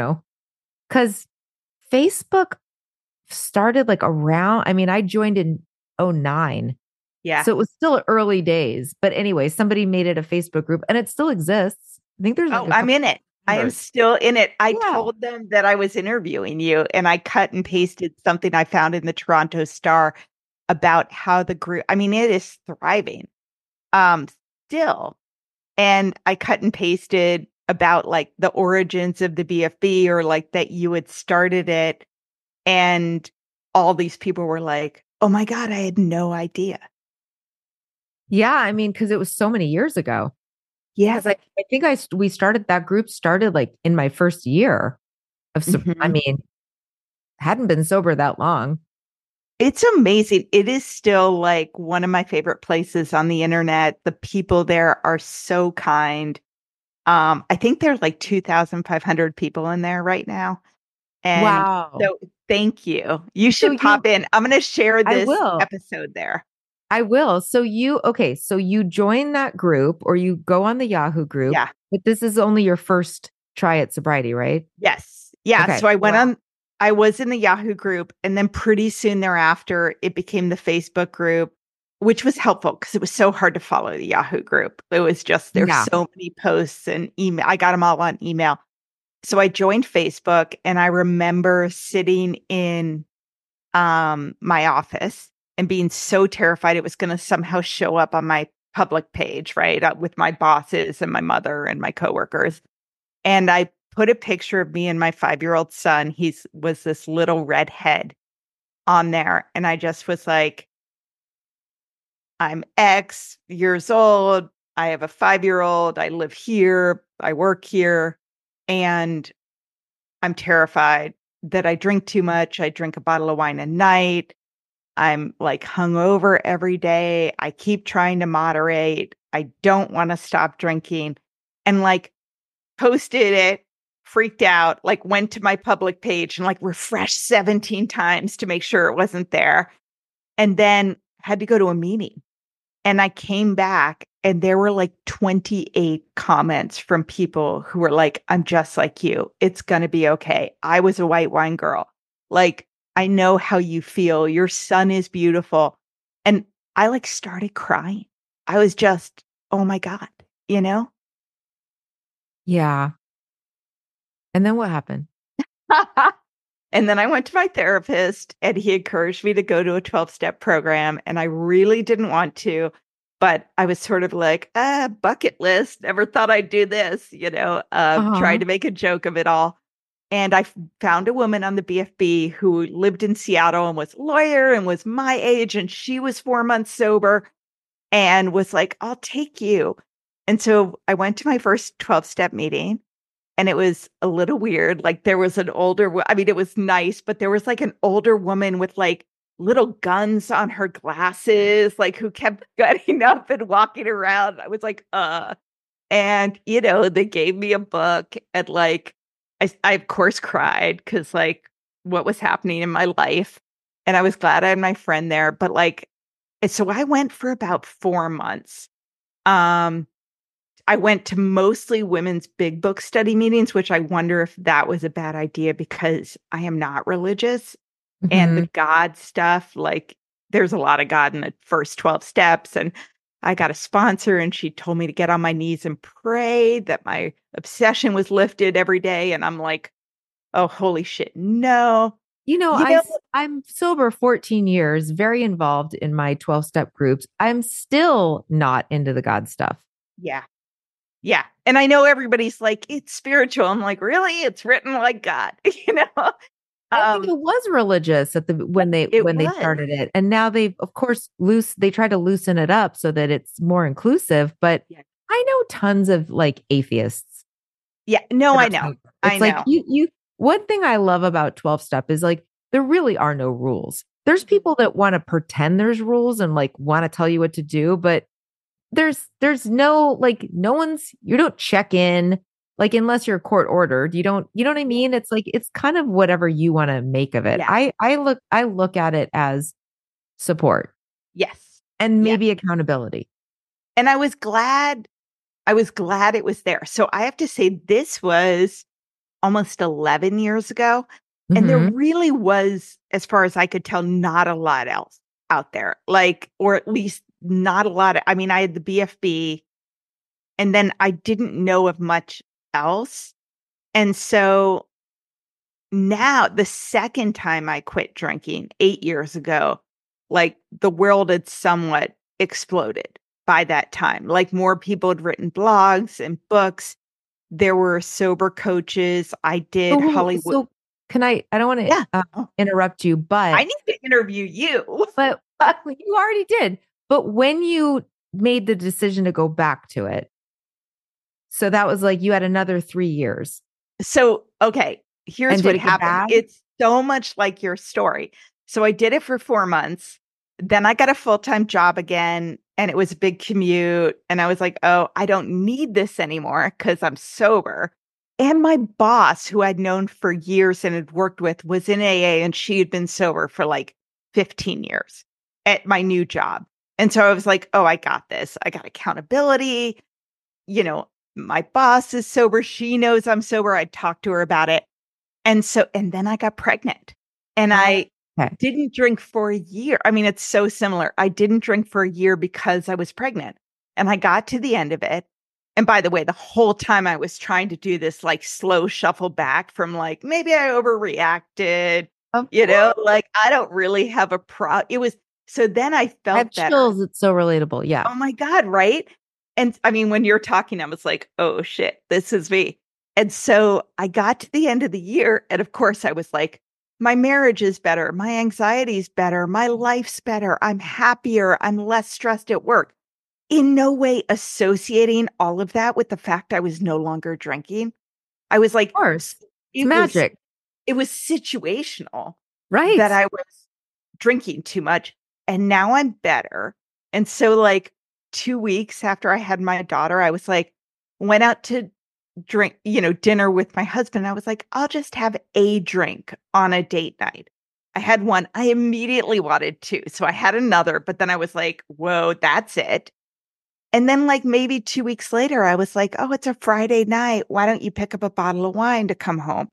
cuz Facebook started like around, I mean, I joined in 2009. Yeah. So it was still early days, but anyway, somebody made it a Facebook group and it still exists. I think there's like I'm in it. I am still in it. I told them that I was interviewing you and I cut and pasted something I found in the Toronto Star about how the group, I mean, it is thriving still. And I cut and pasted about like the origins of the BFB or like that you had started it. And all these people were like, oh my God, I had no idea. Yeah, I mean, because it was so many years ago. Yeah. I think we started that group like in my first year of, I mean, hadn't been sober that long. It's amazing. It is still like one of my favorite places on the internet. The people there are so kind. I think there's like 2,500 people in there right now. And Wow. so thank you. You So should pop in. I'm going to share I this will. episode there. I will. So you join that group or you go on the Yahoo group, Yeah. but this is only your first try at sobriety, right? Yes. Yeah. Okay. So I was in the Yahoo group, and then pretty soon thereafter, it became the Facebook group, which was helpful because it was so hard to follow the Yahoo group. It was just, there's Yeah. so many posts and email. I got them all on email. So I joined Facebook, and I remember sitting in my office and being so terrified it was going to somehow show up on my public page, right? With my bosses and my mother and my coworkers. And I put a picture of me and my 5-year-old son. Was this little redhead on there. And I just was like, I'm X years old. I have a 5-year-old. I live here. I work here. And I'm terrified that I drink too much. I drink a bottle of wine a night. I'm like hungover every day. I keep trying to moderate. I don't want to stop drinking. And like posted it, freaked out, like went to my public page and like refreshed 17 times to make sure it wasn't there. And then had to go to a meeting. And I came back and there were like 28 comments from people who were like, I'm just like you. It's going to be okay. I was a white wine girl. Like, I know how you feel. Your son is beautiful. And I like started crying. I was just, oh my God, you know? Yeah. And then what happened? And then I went to my therapist, and he encouraged me to go to a 12-step program. And I really didn't want to, but I was sort of like, bucket list. Never thought I'd do this, trying to make a joke of it all. And I found a woman on the BFB who lived in Seattle and was a lawyer and was my age. And she was 4 months sober and was like, I'll take you. And so I went to my first 12-step meeting. And it was a little weird. Like there was an it was nice, but there was like an older woman with like little guns on her glasses, like who kept getting up and walking around. I was like, and they gave me a book, and like, I of course cried because like what was happening in my life. And I was glad I had my friend there. But like, and so I went for about 4 months. I went to mostly women's big book study meetings, which I wonder if that was a bad idea because I am not religious. And the God stuff, like there's a lot of God in the first 12 steps. And I got a sponsor, and she told me to get on my knees and pray that my obsession was lifted every day. And I'm like, oh, holy shit, no. I'm sober 14 years, very involved in my 12-step groups. I'm still not into the God stuff. Yeah. Yeah. And I know everybody's like, it's spiritual. I'm like, really? It's written like God, I think it was religious when they started it. And now they, of course, they try to loosen it up so that it's more inclusive. But yeah. I know tons of like atheists. Yeah. No, I know. It's like you one thing I love about 12-step is like there really are no rules. There's people that want to pretend there's rules and like want to tell you what to do, but there's no, like, you don't check in, like, unless you're court ordered, you know what I mean? It's like, it's kind of whatever you want to make of it. Yeah. I look at it as support. Yes. And maybe accountability. And I was glad it was there. So I have to say, this was almost 11 years ago. And there really was, as far as I could tell, not a lot else out there, like, or at least not a lot. I had the BFB, and then I didn't know of much else. And so now, the second time I quit drinking 8 years ago, like the world had somewhat exploded by that time. Like more people had written blogs and books. There were sober coaches. I did Hollywood. So can I don't want to interrupt you, but I need to interview you. But you already did. But when you made the decision to go back to it, so that was like you had another 3 years. So, okay, here's what happened. It's so much like your story. So I did it for 4 months. Then I got a full-time job again, and it was a big commute. And I was like, oh, I don't need this anymore because I'm sober. And my boss, who I'd known for years and had worked with, was in AA, and she had been sober for like 15 years at my new job. And so I was like, oh, I got this. I got accountability. You know, my boss is sober. She knows I'm sober. I talked to her about it. And then I got pregnant, and I didn't drink for a year. I mean, it's so similar. I didn't drink for a year because I was pregnant, and I got to the end of it. And by the way, the whole time I was trying to do this like slow shuffle back from like, maybe I overreacted, like I don't really have a it was, so then I felt better. Chills, it's so relatable. Yeah. Oh my God. Right. And I mean, when you're talking, I was like, oh shit, this is me. And so I got to the end of the year. And of course I was like, my marriage is better. My anxiety is better. My life's better. I'm happier. I'm less stressed at work. In no way associating all of that with the fact I was no longer drinking. I was like, of course, it's magic. It was situational, right? That I was drinking too much, and now I'm better. And so like 2 weeks after I had my daughter, I was like, went out to drink, dinner with my husband. I was like, I'll just have a drink on a date night. I had one. I immediately wanted two. So I had another, but then I was like, whoa, that's it. And then like maybe 2 weeks later, I was like, oh, it's a Friday night. Why don't you pick up a bottle of wine to come home?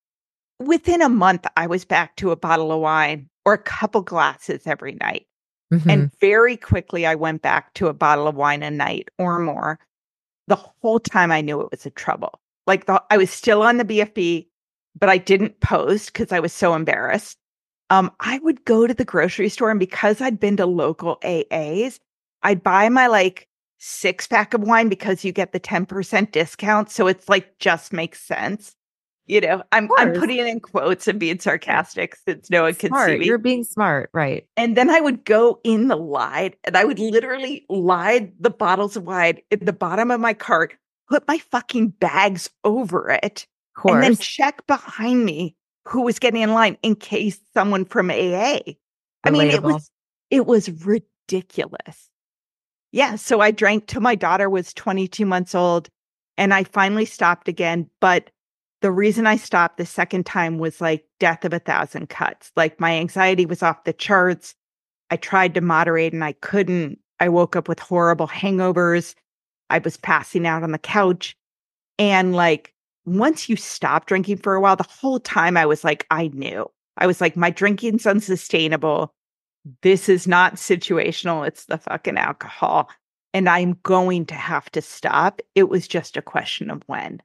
Within a month, I was back to a bottle of wine or a couple glasses every night. Mm-hmm. And very quickly, I went back to a bottle of wine a night or more. The whole time I knew it was a trouble. Like I was still on the BFB, but I didn't post because I was so embarrassed. I would go to the grocery store, and because I'd been to local AAs, I'd buy my like 6-pack of wine because you get the 10% discount. So it's like, just makes sense. I'm putting it in quotes and being sarcastic since no one can see me. You're being smart, right? And then I would go in the line, and I would literally line the bottles of wine at the bottom of my cart, put my fucking bags over it, and then check behind me who was getting in line in case someone from AA. I mean, it was ridiculous. Yeah. So I drank till my daughter was 22 months old, and I finally stopped again. But the reason I stopped the second time was like death of 1,000 cuts. Like my anxiety was off the charts. I tried to moderate and I couldn't. I woke up with horrible hangovers. I was passing out on the couch. And like, once you stop drinking for a while, the whole time I was like, I knew. I was like, my drinking's unsustainable. This is not situational. It's the fucking alcohol. And I'm going to have to stop. It was just a question of when,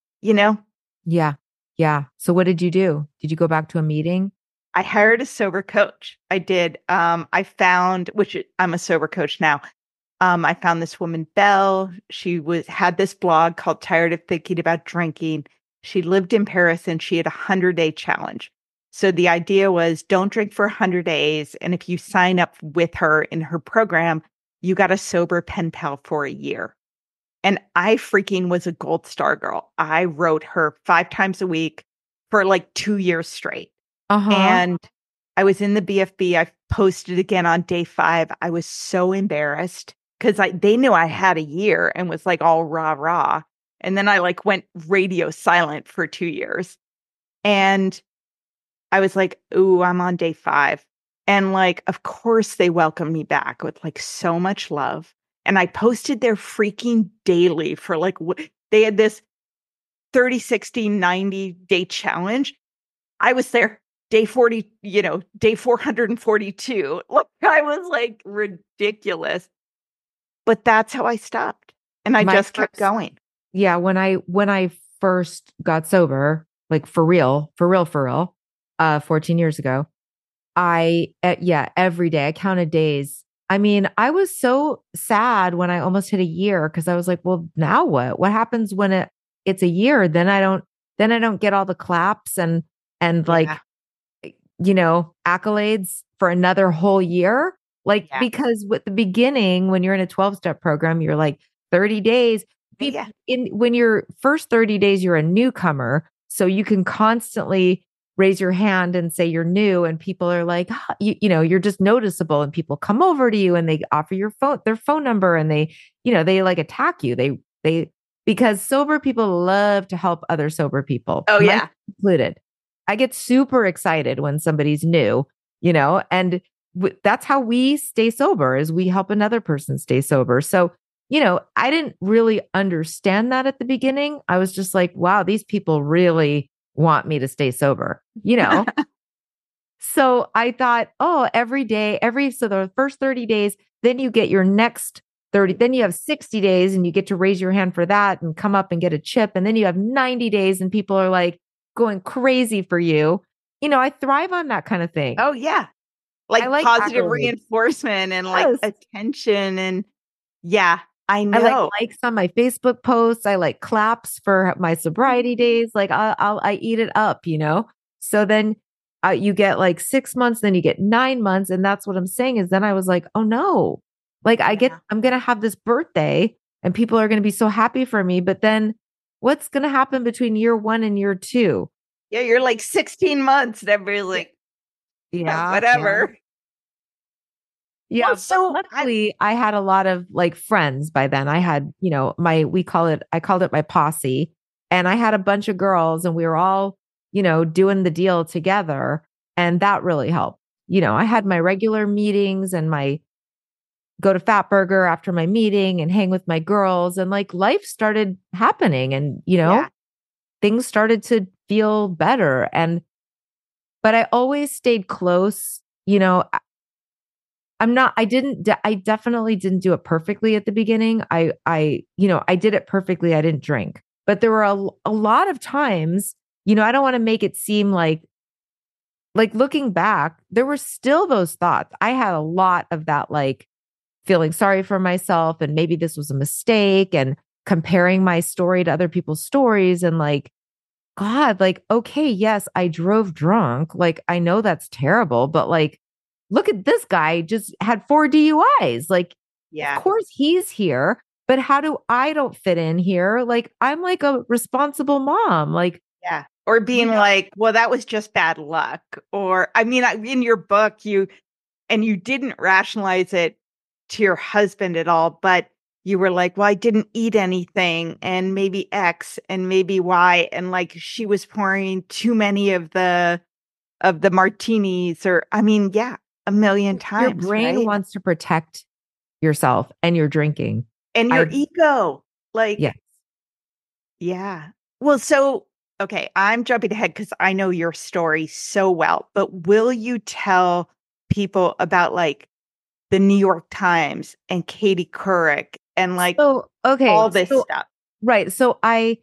Yeah. Yeah. So what did you do? Did you go back to a meeting? I hired a sober coach. I did. I found, which I'm a sober coach now. I found this woman, Belle. She had this blog called Tired of Thinking About Drinking. She lived in Paris, and she had a 100-day challenge. So the idea was, don't drink for 100 days. And if you sign up with her in her program, you got a sober pen pal for a year. And I freaking was a gold star girl. I wrote her 5 times a week for like 2 years straight. And I was in the BFB. I posted again on day 5. I was so embarrassed because they knew I had a year and was like all rah rah. And then I like went radio silent for 2 years. And I was like, ooh, I'm on day 5. And like, of course they welcomed me back with like so much love. And I posted there freaking daily for like, they had this 30, 60, 90 day challenge. I was there day 40, day 442. Look, I was like ridiculous. But that's how I stopped. And I just kept going. Yeah. When I first got sober, like for real, 14 years ago, every day I counted days. I mean, I was so sad when I almost hit a year because I was like, well, now what? What happens when it's a year? Then I don't get all the claps and like, accolades for another whole year. Like, because with the beginning, when you're in a 12-step program, you're like 30 days. When you're first 30 days, you're a newcomer. So you can constantly raise your hand and say you're new, and people are like, you're just noticeable, and people come over to you and they offer their phone number, and they like attack you. They because sober people love to help other sober people. Oh, yeah. Included. I get super excited when somebody's new, and that's how we stay sober, is we help another person stay sober. So, I didn't really understand that at the beginning. I was just like, wow, these people really want me to stay sober, So I thought, oh, every day, so the first 30 days, then you get your next 30, then you have 60 days and you get to raise your hand for that and come up and get a chip. And then you have 90 days and people are like going crazy for you. I thrive on that kind of thing. Oh, yeah. Like positive reinforcement and like attention. And yeah, I know. I like likes on my Facebook posts. I like claps for my sobriety days. Like I eat it up, So then you get like 6 months, then you get 9 months. And that's what I'm saying is then I was like, oh no, like I'm going to have this birthday and people are going to be so happy for me. But then what's going to happen between year 1 and year 2? Yeah. You're like 16 months. And everybody's like, whatever. Yeah. Well, so luckily I had a lot of like friends by then. I had, I called it my posse, and I had a bunch of girls and we were all, doing the deal together. And that really helped. I had my regular meetings and my go to Fatburger after my meeting and hang with my girls, and like life started happening and, things started to feel better. But I always stayed close. I definitely didn't do it perfectly at the beginning. I did it perfectly. I didn't drink, but there were a lot of times, I don't want to make it seem like looking back, there were still those thoughts. I had a lot of that, like feeling sorry for myself and maybe this was a mistake and comparing my story to other people's stories and like, God, like, okay, yes, I drove drunk. Like, I know that's terrible, but like, look at this guy just had 4 DUIs. Like, of course he's here, but how do I don't fit in here? Like, I'm like a responsible mom. Like, yeah. Or being like, well, that was just bad luck. Or, I mean, in your book, you didn't rationalize it to your husband at all, but you were like, well, I didn't eat anything and maybe X and maybe Y. And like, she was pouring too many of the martinis or, I mean, yeah, a million times. Your brain wants to protect yourself and your drinking. And your ego. Like, yes. Yeah. Well, so, okay, I'm jumping ahead because I know your story so well, but will you tell people about like the New York Times and Katie Couric and like all this stuff? Right. So I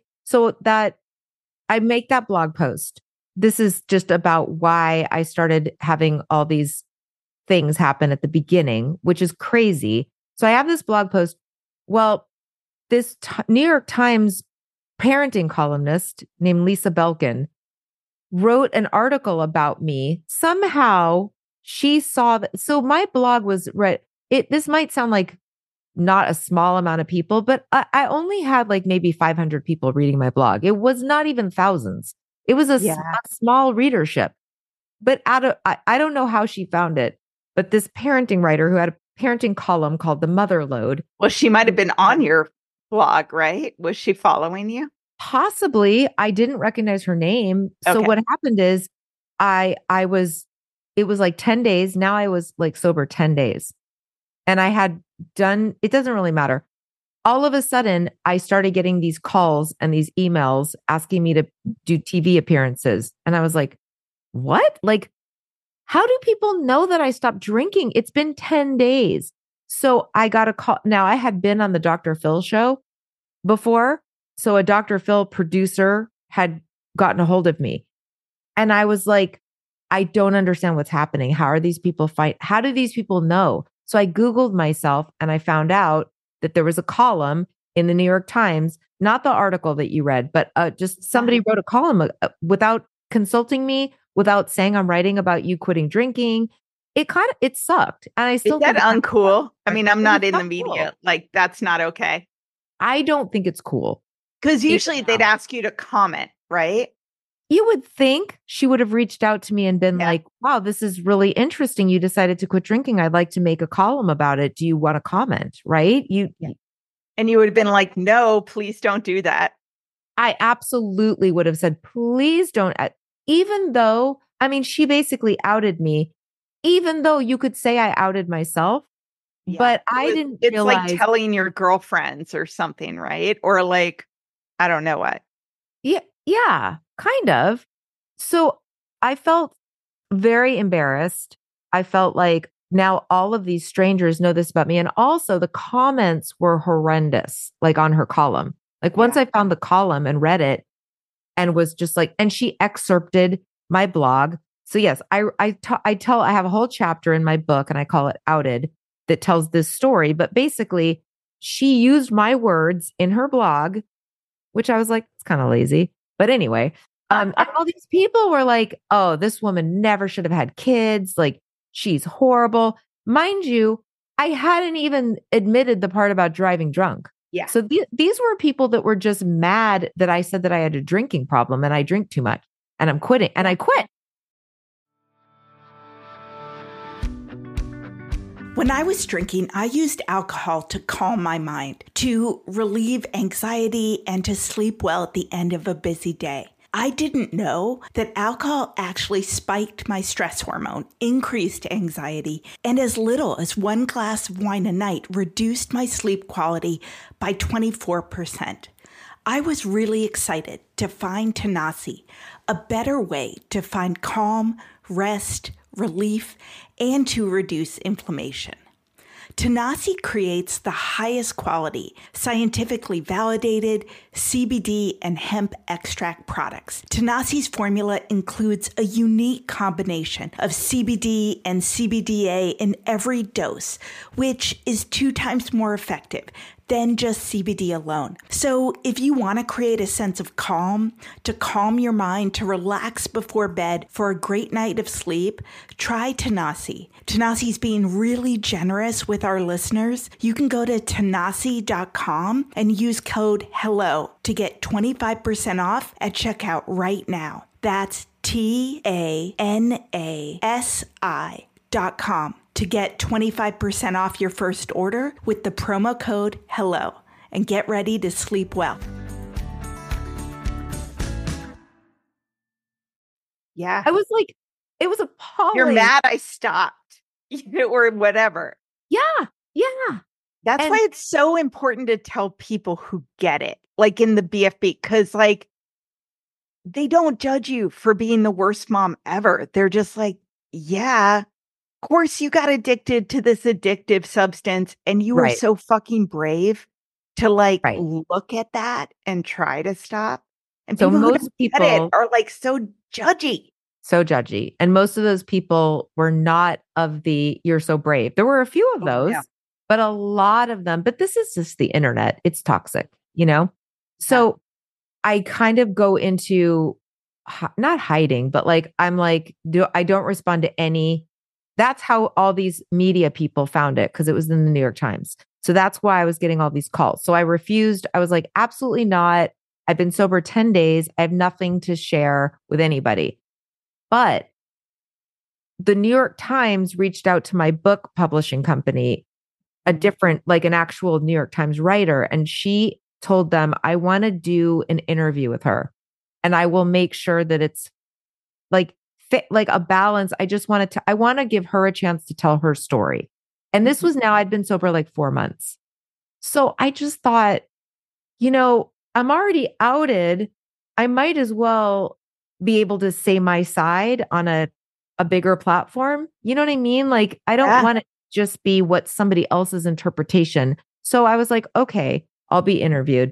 make that blog post. This is just about why I started having all these things happen at the beginning, which is crazy. So I have this blog post. Well, this New York Times parenting columnist named Lisa Belkin wrote an article about me. Somehow she saw that. So my blog was read. This might sound like not a small amount of people, but I only had like maybe 500 people reading my blog. It was not even thousands. It was a small readership. But I don't know how she found it, but this parenting writer who had a parenting column called The Mother Load. Well, she might have been on your blog, right? Was she following you? Possibly. I didn't recognize her name. So what happened is it was like 10 days. Now I was like sober 10 days. And I had done, it doesn't really matter. All of a sudden, I started getting these calls and these emails asking me to do TV appearances. And I was like, what? Like, how do people know that I stopped drinking? It's been 10 days. So I got a call. Now, I had been on the Dr. Phil show before. So a Dr. Phil producer had gotten a hold of me. And I was like, I don't understand what's happening. How are these people how do these people know? So I Googled myself and I found out that there was a column in the New York Times, not the article that you read, but just somebody wrote a column without consulting me, without saying I'm writing about you quitting drinking. It sucked. And I still think that uncool. I mean, I'm not in the media. Cool. Like, that's not okay. I don't think it's cool. Because usually they'd ask you to comment, right? You would think she would have reached out to me and been like, wow, this is really interesting. You decided to quit drinking. I'd like to make a column about it. Do you want to comment? Right? And you would have been like, no, please don't do that. I absolutely would have said, please don't. Even though, I mean, she basically outed me, even though you could say I outed myself, but I didn't It's realize. like telling your girlfriends or something, right? Or like, I don't know what. Yeah, kind of. So I felt very embarrassed. I felt like now all of these strangers know this about me. And also the comments were horrendous, like on her column. Like once I found the column and read it and was just like, and she excerpted my blog. So yes, I have a whole chapter in my book and I call it Outed that tells this story. But basically she used my words in her blog, which I was like, it's kind of lazy. But anyway, and all these people were like, oh, this woman never should have had kids. Like, she's horrible. Mind you, I hadn't even admitted the part about driving drunk. Yeah. So these were people that were just mad that I said that I had a drinking problem and I drink too much and I'm quitting. And I quit. When I was drinking, I used alcohol to calm my mind, to relieve anxiety, and to sleep well at the end of a busy day. I didn't know that alcohol actually spiked my stress hormone, increased anxiety, and as little as one glass of wine a night reduced my sleep quality by 24%. I was really excited to find Tanasi, a better way to find calm, rest, relief, and to reduce inflammation. Tanasi creates the highest quality, scientifically validated CBD and hemp extract products. Tanasi's formula includes a unique combination of CBD and CBDA in every dose, which is 2 times more effective than just CBD alone. So if you want to create a sense of calm, to calm your mind, to relax before bed for a great night of sleep, try Tanasi. Tanasi's being really generous with our listeners. You can go to Tanasi.com and use code HELLO to get 25% off at checkout right now. That's TANASI.com to get 25% off your first order with the promo code HELLO and get ready to sleep well. Yeah. I was like, it was appalling. You're mad I stopped or whatever. Yeah. That's why it's so important to tell people who get it, like in the BFB, because like they don't judge you for being the worst mom ever. They're just like, yeah, of course you got addicted to this addictive substance and you were so fucking brave to like look at that and try to stop. And so people most people are like so judgy. So judgy. And most of those people were not of the you're so brave. There were a few of those, but a lot of them, but this is just the internet. It's toxic, you know? So I kind of go into not hiding, but like, I'm like, I don't respond to any. That's how all these media people found it because it was in the New York Times. So that's why I was getting all these calls. So I refused. I was like, absolutely not. I've been sober 10 days. I have nothing to share with anybody. But the New York Times reached out to my book publishing company, a different, like an actual New York Times writer. And she told them, I want to do an interview with her and I will make sure that it's like fit, like a balance. I want to give her a chance to tell her story. And this was now I'd been sober like 4 months. So I just thought, you know, I'm already outed. I might as well be able to say my side on a bigger platform. You know what I mean? Like, I don't want to just be what somebody else's interpretation. So I was like, okay, I'll be interviewed.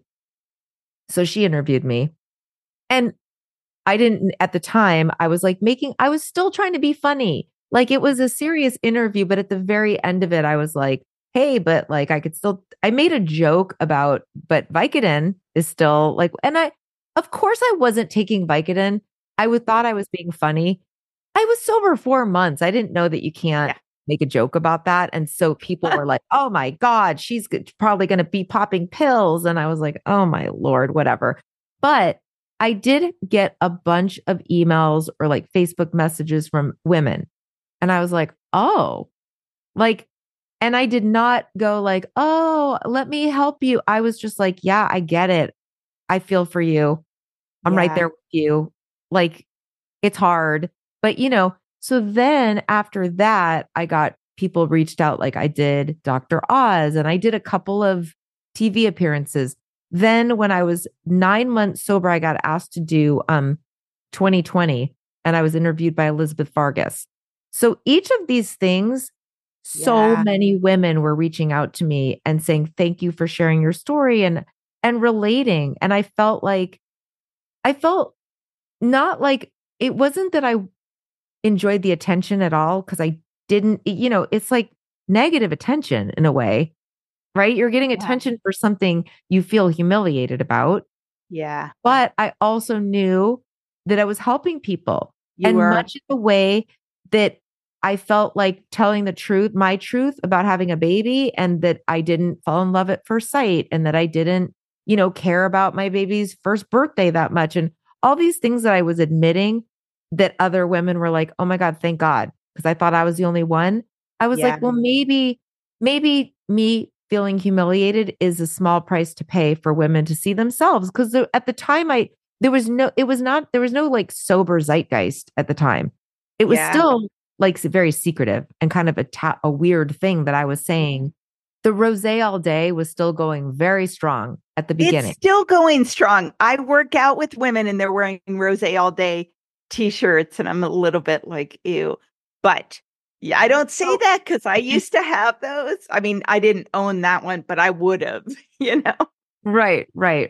So she interviewed me. And I didn't, at the time, I was like I was still trying to be funny. Like it was a serious interview, but at the very end of it, I was like, hey, but like I made a joke about, but Vicodin is still like, and of course I wasn't taking Vicodin. Thought I was being funny. I was sober 4 months. I didn't know that you can't make a joke about that. And so people were like, oh my God, she's probably going to be popping pills. And I was like, oh my Lord, whatever. But I did get a bunch of emails or like Facebook messages from women. And I was like, oh, like And I did not go like, oh, let me help you. I was just like, yeah, I get it. I feel for you. I'm right Yeah. there with you. Like, it's hard. But, so then after that, I got people reached out, like I did Dr. Oz, and I did a couple of TV appearances. Then when I was 9 months sober, I got asked to do 2020, and I was interviewed by Elizabeth Vargas. So each of these things, so Yeah. many women were reaching out to me and saying, thank you for sharing your story and relating. And I felt not like it wasn't that I enjoyed the attention at all because I didn't, it's like negative attention in a way, right? You're getting Yeah. attention for something you feel humiliated about. Yeah. But I also knew that I was helping people You and were. much in the way that I felt like telling the truth, my truth about having a baby, and that I didn't fall in love at first sight, and that I didn't, care about my baby's first birthday that much. And all these things that I was admitting that other women were like, oh my God, thank God. Because I thought I was the only one. I was Yeah. like, well, maybe me feeling humiliated is a small price to pay for women to see themselves. Because at the time, there was no like sober zeitgeist at the time. It was Yeah. still like very secretive and kind of a weird thing that I was saying. The rosé all day was still going very strong at the beginning. It's still going strong. I work out with women and they're wearing rosé all day t-shirts, and I'm a little bit like, ew. But yeah, I don't say that because I used to have those. I mean, I didn't own that one, but I would have, Right.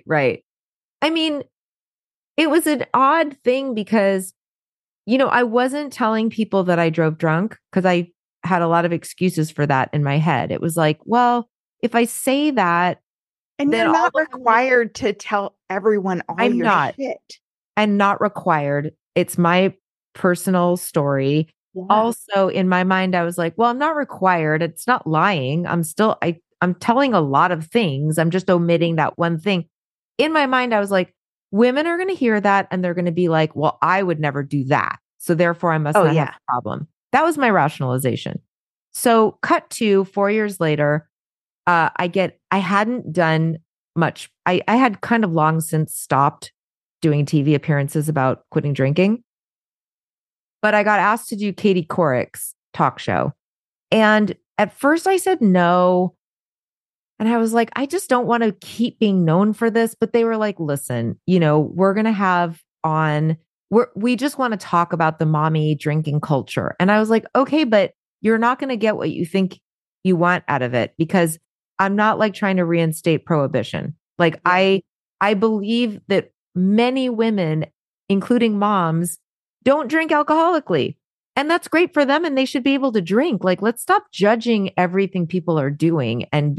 I mean, it was an odd thing because, I wasn't telling people that I drove drunk because I had a lot of excuses for that in my head. It was like, well, if I say that, And then you're not all required to tell everyone all I'm your not. shit. I'm not required. It's my personal story. Yeah. Also, in my mind, I was like, well, I'm not required. It's not lying. I'm telling a lot of things. I'm just omitting that one thing. In my mind, I was like, women are going to hear that and they're going to be like, well, I would never do that. So therefore, I must Oh, not yeah. have a problem. That was my rationalization. So cut to 4 years later, I hadn't done much. I had kind of long since stopped doing TV appearances about quitting drinking. But I got asked to do Katie Couric's talk show. And at first I said no. And I was like, I just don't want to keep being known for this. But they were like, listen, we're going to have on, we just want to talk about the mommy drinking culture. And I was like, okay, but you're not going to get what you think you want out of it because I'm not like trying to reinstate prohibition. Like I believe that many women, including moms, don't drink alcoholically. And that's great for them. And they should be able to drink. Like, let's stop judging everything people are doing. And,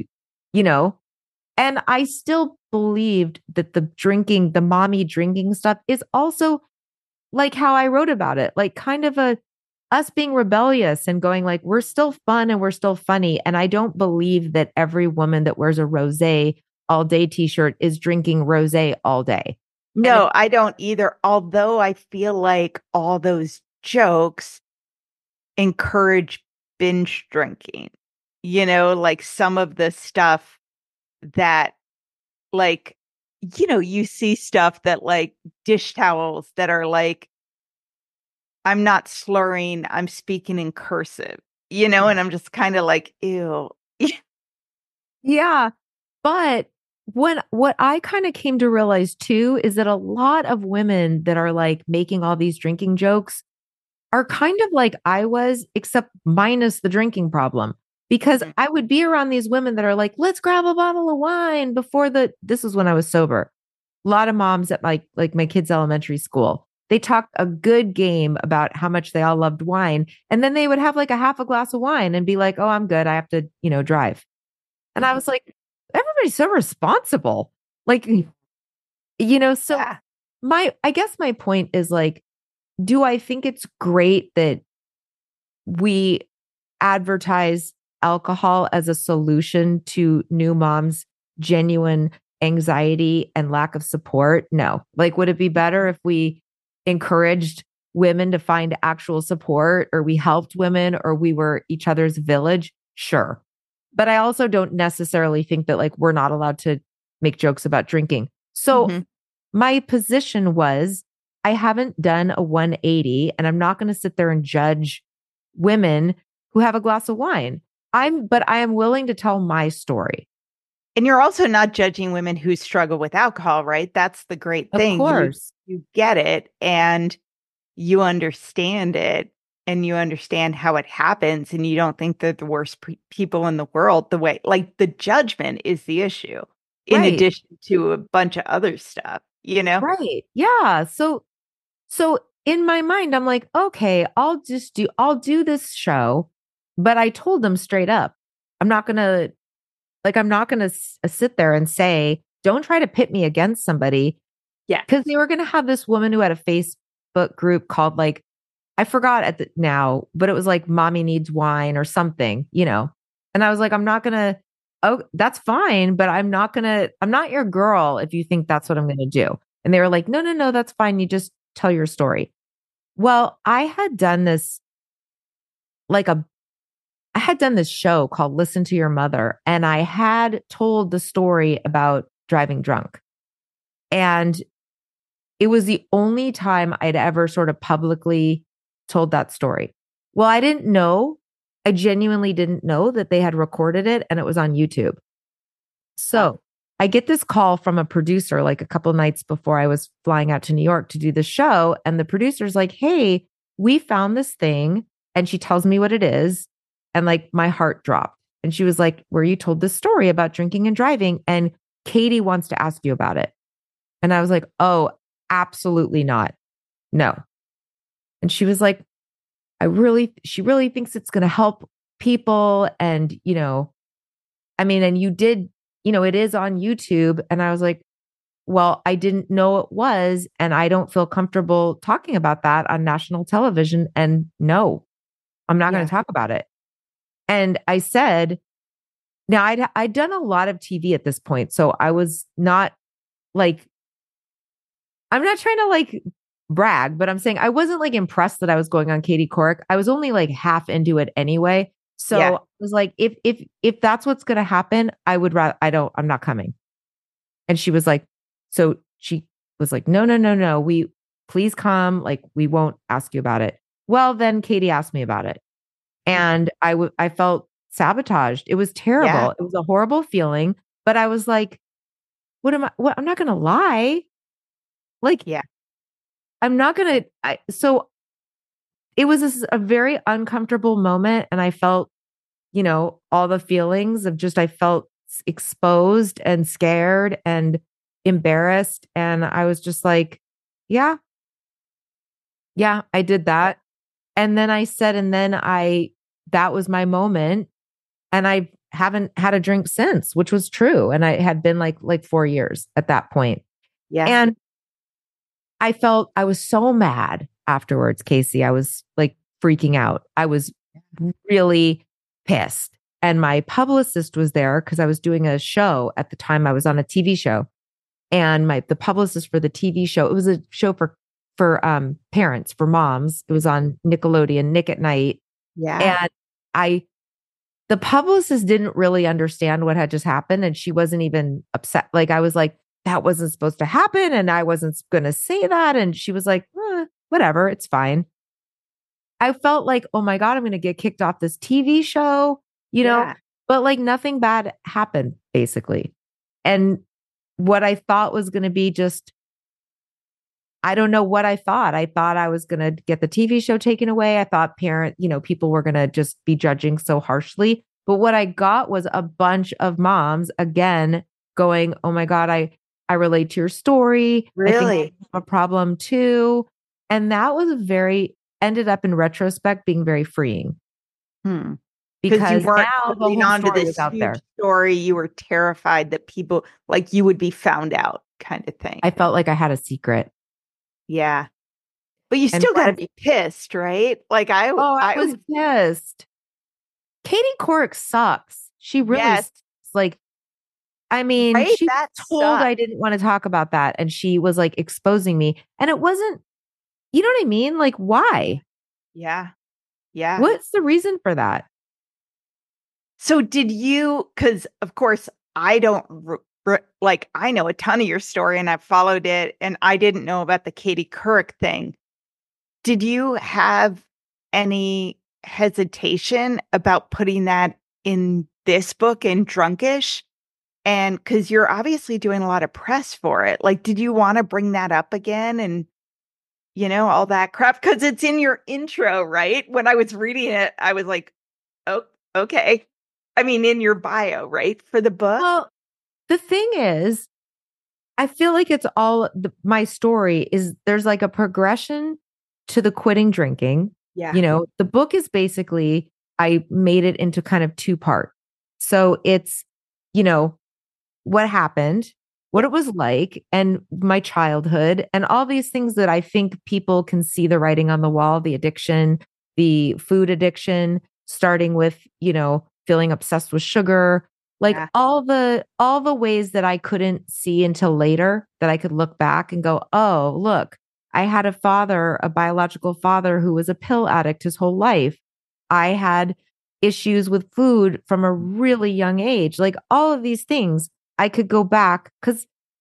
and I still believed that the mommy drinking stuff is also like how I wrote about it, like kind of us being rebellious and going like, we're still fun and we're still funny. And I don't believe that every woman that wears a rosé all day t-shirt is drinking rosé all day. No, I don't either. Although I feel like all those jokes encourage binge drinking, like some of the stuff that like, you see stuff that like dish towels that are like, I'm not slurring, I'm speaking in cursive, and I'm just kind of like, ew. Yeah. But what I kind of came to realize too is that a lot of women that are like making all these drinking jokes are kind of like I was, except minus the drinking problem. Because I would be around these women that are like, let's grab a bottle of wine this was when I was sober. A lot of moms at like my kids' elementary school, they talked a good game about how much they all loved wine. And then they would have like a half a glass of wine and be like, oh, I'm good. I have to, drive. And I was like, everybody's so responsible. Like, so Yeah. I guess my point is like, do I think it's great that we advertise alcohol as a solution to new moms' genuine anxiety and lack of support? No. Like, would it be better if we encouraged women to find actual support, or we helped women, or we were each other's village? Sure. But I also don't necessarily think that like we're not allowed to make jokes about drinking. So my position was I haven't done a 180 and I'm not going to sit there and judge women who have a glass of wine. But I am willing to tell my story. And you're also not judging women who struggle with alcohol, right? That's the great thing. Of course. You get it and you understand it and you understand how it happens and you don't think they're the worst people in the world. The way, like, the judgment is the issue in addition to a bunch of other stuff, you know? Right. Yeah. So in my mind, I'm like, okay, I'll do this show. But I told them straight up, I'm not going to sit there and say, don't try to pit me against somebody. Yeah. Because they were going to have this woman who had a Facebook group called like, I forgot now, but it was like Mommy Needs Wine or something, you know? And I was like, oh, that's fine, but I'm not your girl if you think that's what I'm going to do. And they were like, no, that's fine. You just tell your story. Well, I had done this show called Listen to Your Mother, and I had told the story about driving drunk. And it was the only time I'd ever sort of publicly told that story. Well, I genuinely didn't know that they had recorded it and it was on YouTube. So I get this call from a producer like a couple nights before I was flying out to New York to do the show. And the producer's like, hey, we found this thing. And she tells me what it is. And like my heart dropped. And she was like, where you told this story about drinking and driving. And Katie wants to ask you about it. And I was like, oh, absolutely not. No. And she was like, she really thinks it's going to help people. And, you know, I mean, and you did, you know, it is on YouTube. And I was like, well, I didn't know it was, and I don't feel comfortable talking about that on national television. And no, I'm not going to talk about it. And I said, now I'd done a lot of TV at this point. So I was not like, I'm not trying to like brag, but I'm saying I wasn't like impressed that I was going on Katie Couric. I was only like half into it anyway. So I was like, if that's what's going to happen, I would rather, I'm not coming. And she was like, no, please come. Like, we won't ask you about it. Well, then Katie asked me about it. And I felt sabotaged. It was terrible. Yeah. It was a horrible feeling, but I was like, I'm not going to lie. Like, I'm not going to, so it was a very uncomfortable moment. And I felt, you know, all the feelings of just, I felt exposed and scared and embarrassed. And I was just like, yeah, I did that. And then I said, that was my moment. And I haven't had a drink since, which was true. And I had been like 4 years at that point. Yeah. And I was so mad afterwards, Casey. I was like freaking out. I was really pissed. And my publicist was there because I was doing a show at the time. I was on a TV show. And the publicist for the TV show, it was a show for parents, for moms. It was on Nickelodeon, Nick at Night. Yeah. And the publicist didn't really understand what had just happened. And she wasn't even upset. Like, I was like, that wasn't supposed to happen. And I wasn't going to say that. And she was like, whatever, it's fine. I felt like, oh my God, I'm going to get kicked off this TV show, you know, but like nothing bad happened, basically. And what I thought was going to be just, I don't know what I thought. I thought I was going to get the TV show taken away. I thought people were going to just be judging so harshly. But what I got was a bunch of moms again going, oh my God, I relate to your story. Really? I think I have a problem too. And that was ended up in retrospect being very freeing. Because you weren't now the whole onto story this was out there. Story, you were terrified that people like you would be found out, kind of thing. I felt like I had a secret. Yeah. But you still got to be pissed, right? Like I was pissed. Katie Couric sucks. She really sucks. Like, I mean, right? She told I didn't want to talk about that. And she was like exposing me. And it wasn't, you know what I mean? Like, why? Yeah. Yeah. What's the reason for that? So did you, because of course I don't like, I know a ton of your story and I've followed it and I didn't know about the Katie Couric thing. Did you have any hesitation about putting that in this book in Drunkish? And because you're obviously doing a lot of press for it, like, did you want to bring that up again and, all that crap? Because it's in your intro, right? When I was reading it, I was like, oh, okay. I mean, in your bio, right? For the book? Well, the thing is, I feel like it's all my story is there's like a progression to the quitting drinking. Yeah. The book is basically, I made it into kind of two part. So it's, what happened, what it was like, and my childhood, and all these things that I think people can see the writing on the wall, the addiction, the food addiction, starting with, feeling obsessed with sugar, like all the ways that I couldn't see until later that I could look back and go, oh, look, I had a biological father who was a pill addict his whole life. I had issues with food from a really young age, like all of these things. I could go back because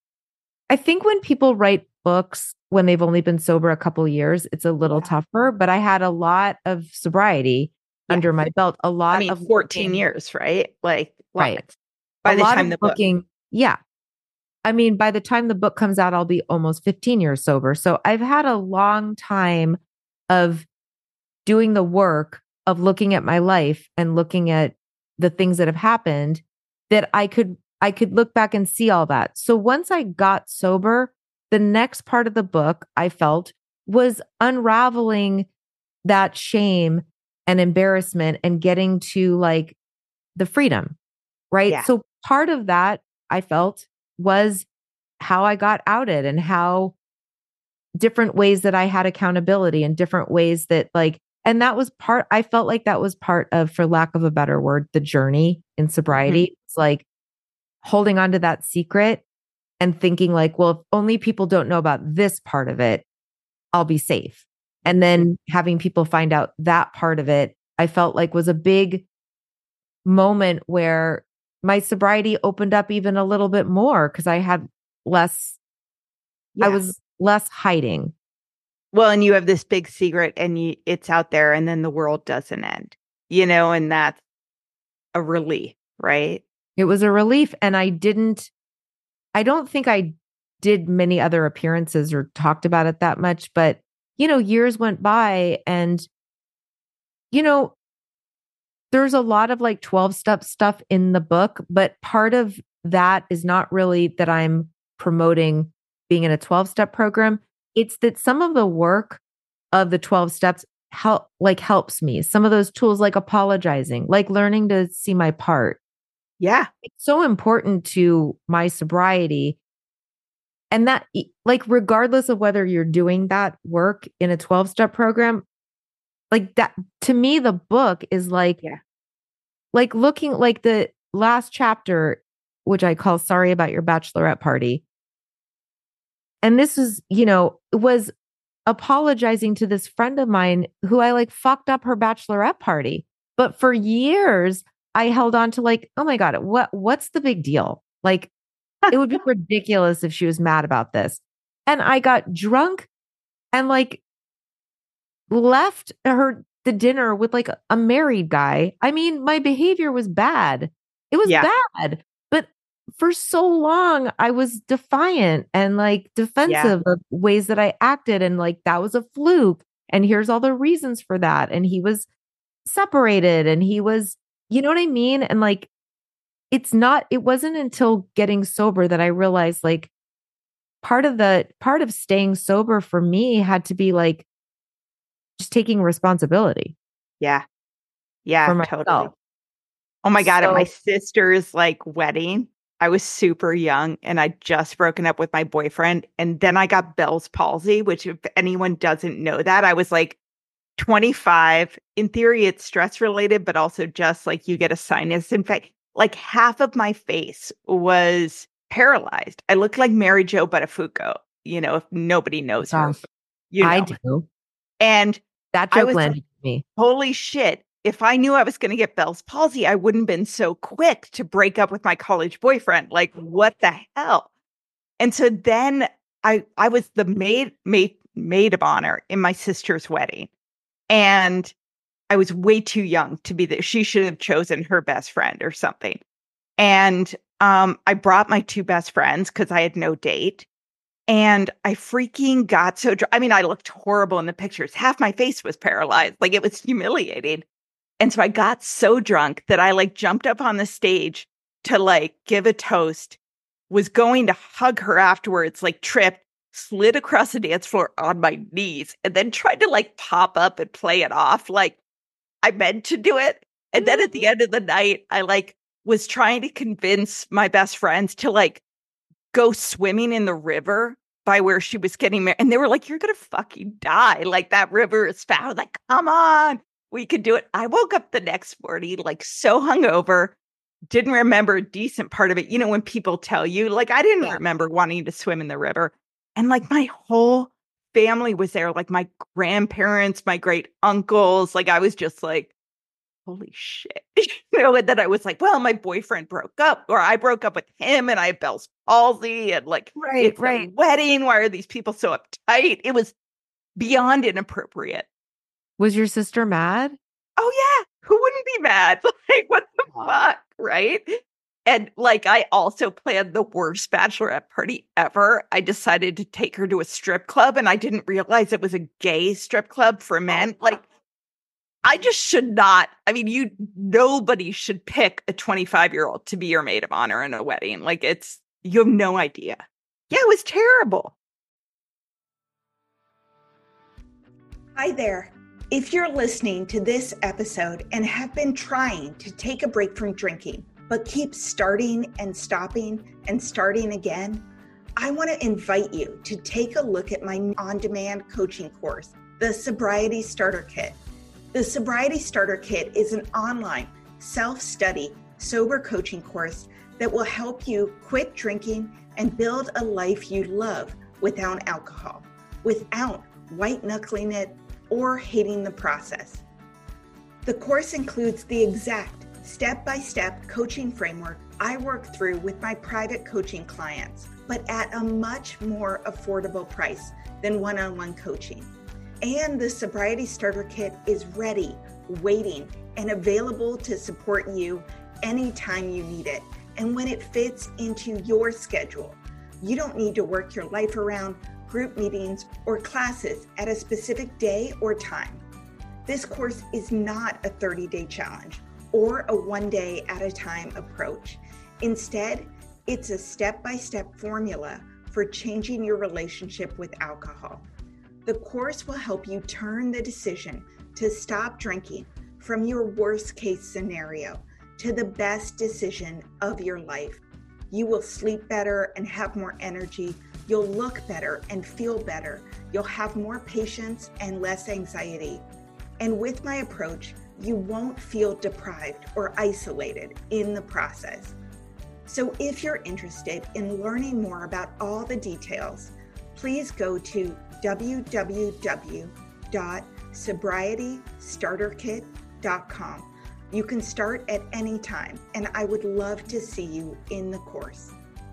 I think when people write books when they've only been sober a couple of years, it's a little tougher, but I had a lot of sobriety under my belt, a lot of 14 years, right? Like, right. By the time the book. Yeah. I mean, by the time the book comes out, I'll be almost 15 years sober. So I've had a long time of doing the work of looking at my life and looking at the things that have happened that I could look back and see all that. So once I got sober, the next part of the book I felt was unraveling that shame and embarrassment and getting to like the freedom, right? Yeah. So part of that I felt was how I got outed and how different ways that I had accountability and different ways that and that was I felt like that was part of, for lack of a better word, the journey in sobriety. Mm-hmm. It's like holding on to that secret and thinking like, well, if only people don't know about this part of it, I'll be safe. And then having people find out that part of it, I felt like was a big moment where my sobriety opened up even a little bit more because I had less, I was less hiding. Well, and you have this big secret and it's out there and then the world doesn't end, and that's a relief, right? It was a relief. And I don't think I did many other appearances or talked about it that much, but years went by and, there's a lot of like 12-step stuff in the book, but part of that is not really that I'm promoting being in a 12-step program. It's that some of the work of the 12 steps helps me. Some of those tools like apologizing, like learning to see my part. Yeah. It's so important to my sobriety. And that, like, regardless of whether you're doing that work in a 12-step program, like that, to me, the book is like, like looking like the last chapter, which I call Sorry About Your Bachelorette Party. And this is, was apologizing to this friend of mine who I like fucked up her bachelorette party. But for years, I held on to like, oh my God, what's the big deal? Like, it would be ridiculous if she was mad about this. And I got drunk and like left the dinner with like a married guy. I mean, my behavior was bad. It was bad. But for so long, I was defiant and like defensive of ways that I acted. And like, that was a fluke. And here's all the reasons for that. And he was separated and he was, you know what I mean? And like, it wasn't until getting sober that I realized like part of staying sober for me had to be like just taking responsibility. Yeah. Yeah, for myself. totally. Oh my God. At my sister's like wedding, I was super young and I'd just broken up with my boyfriend. And then I got Bell's palsy, which if anyone doesn't know that, I was like 25. In theory, it's stress related, but also just like you get a sinus infection. Like half of my face was paralyzed. I looked like Mary Jo Buttafuoco, if nobody knows her. I do. And that joke landed me. Holy shit. if I knew I was going to get Bell's palsy, I wouldn't have been so quick to break up with my college boyfriend. Like, what the hell? And so then I was the maid of honor in my sister's wedding. And I was way too young to be there. She should have chosen her best friend or something. And I brought my two best friends because I had no date. And I freaking got so drunk. I mean, I looked horrible in the pictures. Half my face was paralyzed. Like, it was humiliating. And so I got so drunk that I like jumped up on the stage to like give a toast, was going to hug her afterwards, like tripped, slid across the dance floor on my knees, and then tried to like pop up and play it off like I meant to do it. And then at the end of the night, I like was trying to convince my best friends to like go swimming in the river by where she was getting married. And they were like, you're going to fucking die. Like, that river is foul. Like, come on, we could do it. I woke up the next morning, like so hungover, didn't remember a decent part of it. You know, when people tell you, like, I didn't remember wanting to swim in the river. And like my whole family was there, like my grandparents, my great uncles. Like, I was just like, holy shit. You know, and then I was like, well, my boyfriend broke up, or I broke up with him, and I have Bell's palsy, and like, it's a wedding. Why are these people so uptight? It was beyond inappropriate. Was your sister mad? Oh, yeah. Who wouldn't be mad? Like, what the fuck? Right? And like, I also planned the worst bachelorette party ever. I decided to take her to a strip club, and I didn't realize it was a gay strip club for men. Like, I just should not. I mean, nobody should pick a 25-year-old to be your maid of honor in a wedding. Like, you have no idea. Yeah, it was terrible. Hi there. If you're listening to this episode and have been trying to take a break from drinking, but keep starting and stopping and starting again, I want to invite you to take a look at my on-demand coaching course, the Sobriety Starter Kit. The Sobriety Starter Kit is an online self-study sober coaching course that will help you quit drinking and build a life you love without alcohol, without white-knuckling it or hating the process. The course includes the exact step-by-step coaching framework I work through with my private coaching clients, but at a much more affordable price than one-on-one coaching. And the Sobriety Starter Kit is ready, waiting, and available to support you anytime you need it and when it fits into your schedule. You don't need to work your life around group meetings or classes at a specific day or time. This course is not a 30-day challenge or a one-day at a time approach. Instead, it's a step-by-step formula for changing your relationship with alcohol. The course will help you turn the decision to stop drinking from your worst case scenario to the best decision of your life. You will sleep better and have more energy. You'll look better and feel better. You'll have more patience and less anxiety. And with my approach, you won't feel deprived or isolated in the process. So if you're interested in learning more about all the details, please go to www.sobrietystarterkit.com. You can start at any time, and I would love to see you in the course.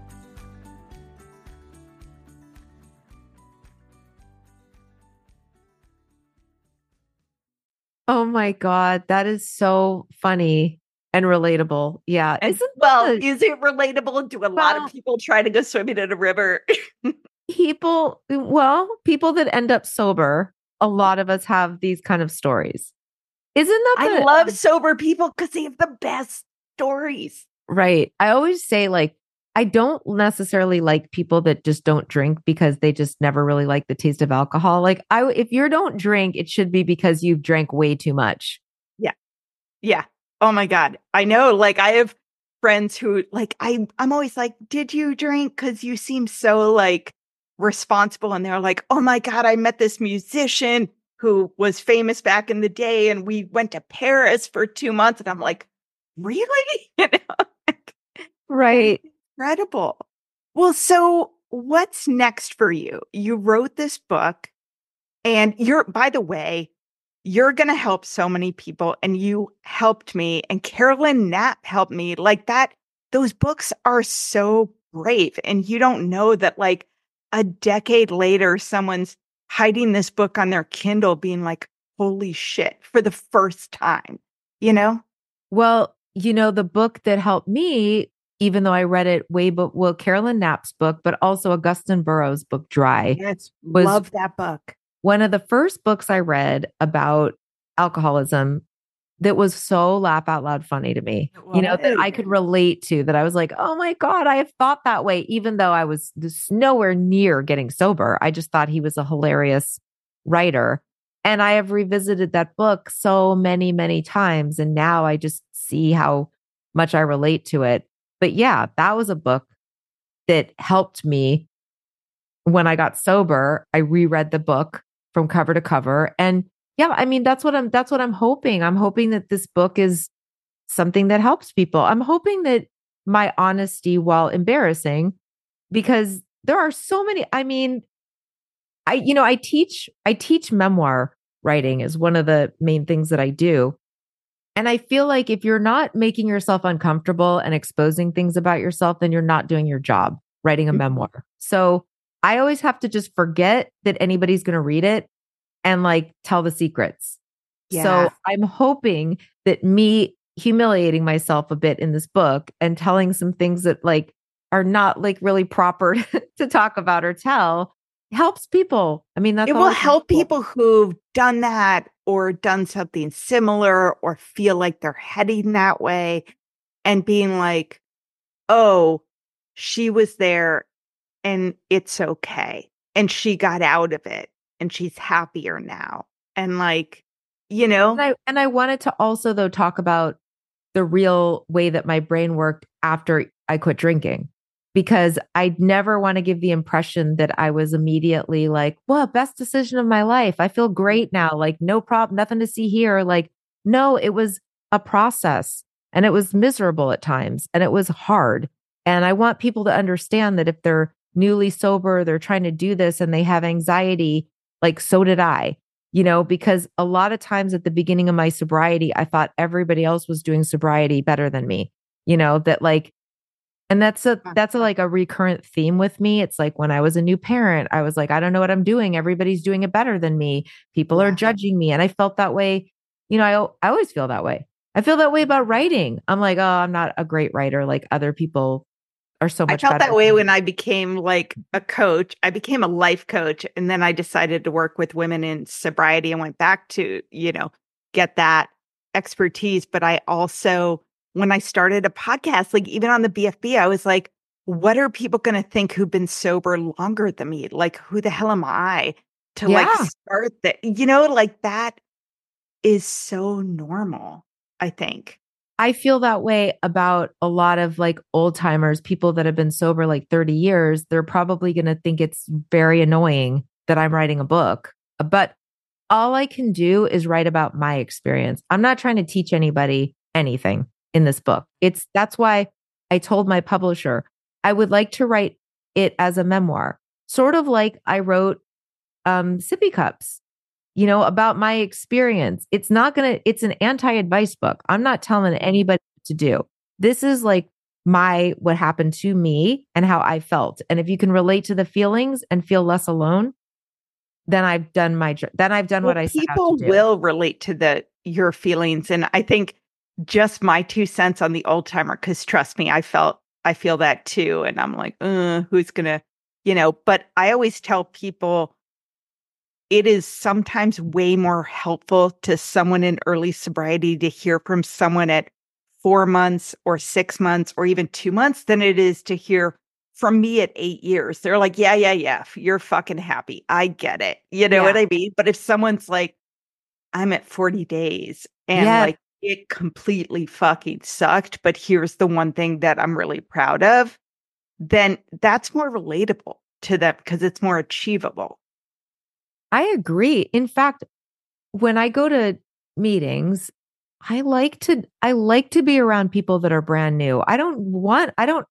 Oh my God, that is so funny and relatable. Yeah. And, is it relatable? Do a lot of people try to go swimming in a river? People that end up sober, a lot of us have these kind of stories. Isn't that I love sober people because they have the best stories. Right. I always say, like, I don't necessarily like people that just don't drink because they just never really like the taste of alcohol. Like, if you don't drink, it should be because you've drank way too much. Yeah. Yeah. Oh my God. I know. Like, I have friends who, like, I'm always like, did you drink? Because you seem so like responsible. And they're like, oh my God, I met this musician who was famous back in the day, and we went to Paris for 2 months. And I'm like, really? You know? Right. Incredible. Well, so what's next for you? You wrote this book, and by the way, you're going to help so many people, and you helped me, and Carolyn Knapp helped me. Like that, those books are so brave. And you don't know that like a decade later, someone's hiding this book on their Kindle being like, holy shit, for the first time, you know? Well, the book that helped me, even though I read it Carolyn Knapp's book, but also Augustine Burroughs' book, Dry, Yes, was love that book. one of the first books I read about alcoholism that was so laugh out loud funny to me, that I could relate to, that I was like, oh my God, I have thought that way, even though I was just nowhere near getting sober. I just thought he was a hilarious writer. And I have revisited that book so many, many times. And now I just see how much I relate to it. But yeah, that was a book that helped me when I got sober. I reread the book from cover to cover. And yeah, I mean, that's what I'm hoping. I'm hoping that this book is something that helps people. I'm hoping that my honesty, while embarrassing, because there are so many, I mean, I teach memoir writing is one of the main things that I do. And I feel like if you're not making yourself uncomfortable and exposing things about yourself, then you're not doing your job writing a memoir. So I always have to just forget that anybody's going to read it and like tell the secrets. Yeah. So I'm hoping that me humiliating myself a bit in this book and telling some things that like are not like really proper to talk about or tell helps people. I mean, it will help people who've done that or done something similar or feel like they're heading that way and being like, oh, she was there and it's okay. And she got out of it and she's happier now. And like, And I wanted to also though talk about the real way that my brain worked after I quit drinking, because I never want to give the impression that I was immediately like, well, best decision of my life. I feel great now. Like, no problem, nothing to see here. Like, no, it was a process and it was miserable at times and it was hard. And I want people to understand that if they're newly sober, they're trying to do this and they have anxiety, like, so did I, because a lot of times at the beginning of my sobriety, I thought everybody else was doing sobriety better than me, that like, and that's like a recurrent theme with me. It's like when I was a new parent, I was like, I don't know what I'm doing. Everybody's doing it better than me. People are judging me. And I felt that way. I always feel that way. I feel that way about writing. I'm like, oh, I'm not a great writer. Like other people are so much better. I felt that way when I became like a coach. I became a life coach. And then I decided to work with women in sobriety and went back to, get that expertise. But I also, when I started a podcast, like even on the BFB, I was like, what are people going to think who've been sober longer than me? Like, who the hell am I to like start that? Like that is so normal, I think. I feel that way about a lot of like old timers, people that have been sober like 30 years. They're probably going to think it's very annoying that I'm writing a book, but all I can do is write about my experience. I'm not trying to teach anybody anything in this book. That's why I told my publisher I would like to write it as a memoir, sort of like I wrote Sippy Cups, about my experience. It's an anti-advice book. I'm not telling anybody what to do. This is like what happened to me and how I felt. And if you can relate to the feelings and feel less alone, then I've done what I set out to do. People will relate to your feelings. And I think just my 2 cents on the old timer, because trust me, I feel that too. And I'm like, who's gonna, but I always tell people it is sometimes way more helpful to someone in early sobriety to hear from someone at 4 months or 6 months or even 2 months than it is to hear from me at 8 years. They're like, yeah, you're fucking happy. I get it. You know what I mean? But if someone's like, I'm at 40 days and like it completely fucking sucked, but here's the one thing that I'm really proud of, then that's more relatable to them because it's more achievable. I agree. In fact, when I go to meetings, I like to be around people that are brand new. I don't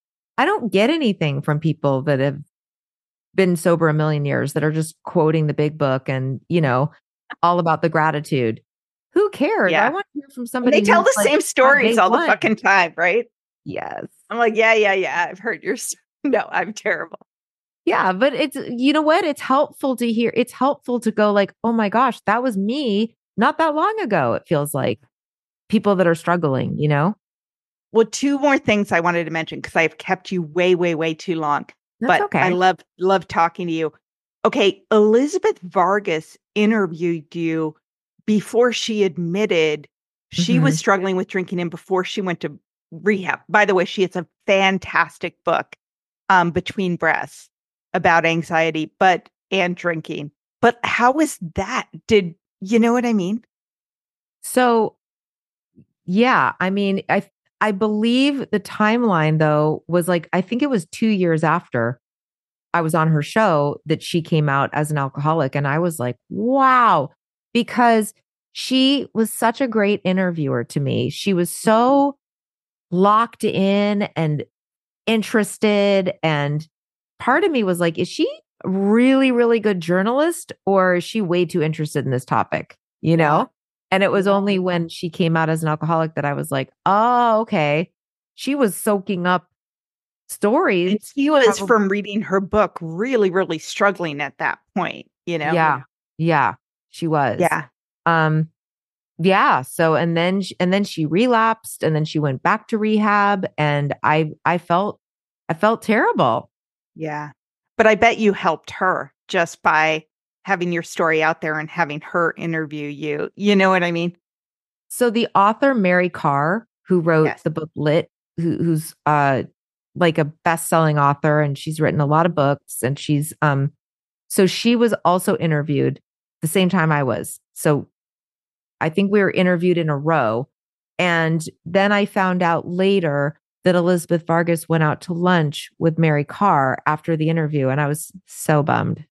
get anything from people that have been sober a million years that are just quoting the big book and, all about the gratitude. Who cares? Yeah. I want to hear from And somebody they tell who's the like same on stories day all the one. fucking time, right? Yes. I'm like, yeah. I've heard your No, I'm terrible. Yeah, but it's, you know what? It's helpful to hear. It's helpful to go like, oh my gosh, that was me not that long ago. It feels like people that are struggling, you know? Well, two more things I wanted to mention because I've kept you way too long. That's But I okay. love talking to you. Okay, Elizabeth Vargas interviewed you before she admitted she was Mhm. struggling with drinking and before she went to rehab. By the way, she has a fantastic book, Between Breaths, about anxiety, and drinking. But how was that? Did you know what I mean? So, yeah, I mean, I believe the timeline though was like I think it was 2 years after I was on her show that she came out as an alcoholic. And I was like, wow, because she was such a great interviewer to me. She was so locked in and interested. And part of me was like, is she really good journalist or is she way too interested in this topic? You Yeah. know? And it was only when she came out as an alcoholic that I was like, oh, okay. She was soaking up stories. And she was, Probably. from reading her book, really struggling at that point, you know? Yeah. Yeah, she was. Yeah. Um, yeah. So, and then she relapsed and then she went back to rehab and I felt terrible. Yeah. But I bet you helped her just by having your story out there and having her interview you. You know what I mean? So the author, Mary Karr, who wrote Yes. the book Lit, who's like a best-selling author and she's written a lot of books and she's so she was also interviewed the same time I was. So I think we were interviewed in a row. And then I found out later that Elizabeth Vargas went out to lunch with Mary Karr after the interview. And I was so bummed.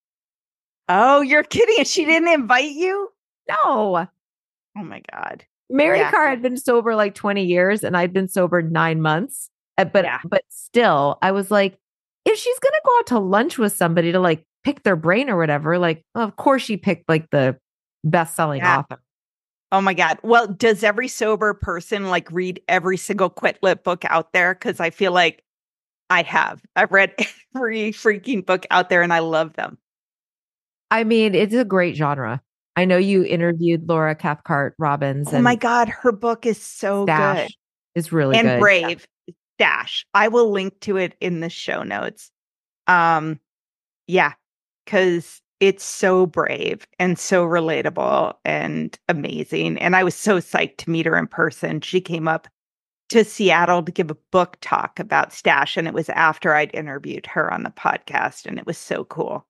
Oh, you're kidding. And she didn't invite you? No, Oh my God. Mary Yeah. Karr had been sober like 20 years and I'd been sober 9 months. Yeah. But still, I was like, if she's going to go out to lunch with somebody to like pick their brain or whatever, like, well, of course she picked like the best selling Yeah. author. Oh my God. Well, does every sober person like read every single Quit Lit book out there? Because I feel like I have. I've read every freaking book out there and I love them. I mean, it's a great genre. I know you interviewed Laura Cathcart Robbins Oh my and God. Her book is so good. Stash is really And good. Brave. Dash. I will link to it in the show notes. Um, yeah, because it's so brave and so relatable and amazing. And I was so psyched to meet her in person. She came up to Seattle to give a book talk about Stash, and it was after I'd interviewed her on the podcast, and it was so cool.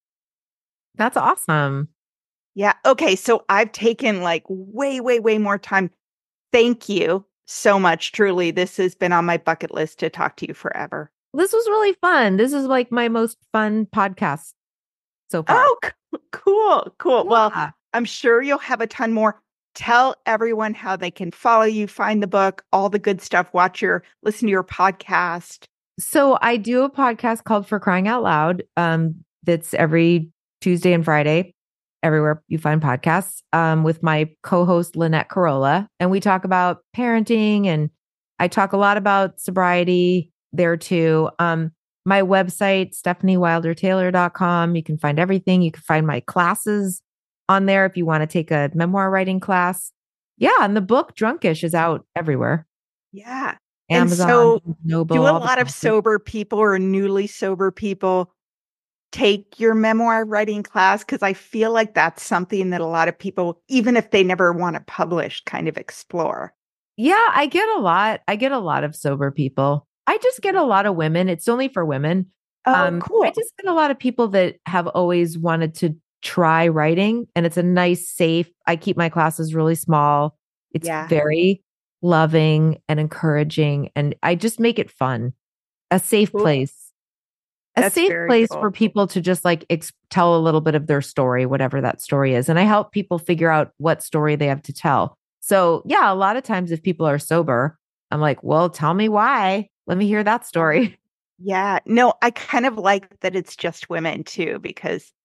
That's awesome. Yeah. Okay. So I've taken like way more time. Thank you so much. Truly, this has been on my bucket list to talk to you forever. This was really fun. This is like my most fun podcast so far. Oh, cool. Yeah. Well, I'm sure you'll have a ton more. Tell everyone how they can follow you, find the book, all the good stuff, listen to your podcast. So I do a podcast called For Crying Out Loud. That's every Tuesday and Friday, everywhere you find podcasts, with my co-host Lynette Carolla. And we talk about parenting and I talk a lot about sobriety there too. My website, stephaniewildertaylor.com. You can find everything. You can find my classes on there if you want to take a memoir writing class. Yeah. And the book Drunkish is out everywhere. Yeah. Amazon, and so Noble. do a lot of sober people or newly sober people take your memoir writing class? Because I feel like that's something that a lot of people, even if they never want to publish, kind of explore. Yeah, I get a lot. I get a lot of sober people. I just get a lot of women. It's only for women. Oh, cool. I just get a lot of people that have always wanted to try writing, and it's a nice, safe. I keep my classes really small. It's very loving and encouraging, and I just make it fun. A safe place. That's a safe place cool. for people to just like tell a little bit of their story, whatever that story is. And I help people figure out what story they have to tell. So yeah, a lot of times if people are sober, I'm like, well, tell me why. Let me hear that story. Yeah. No, I kind of like that it's just women too, because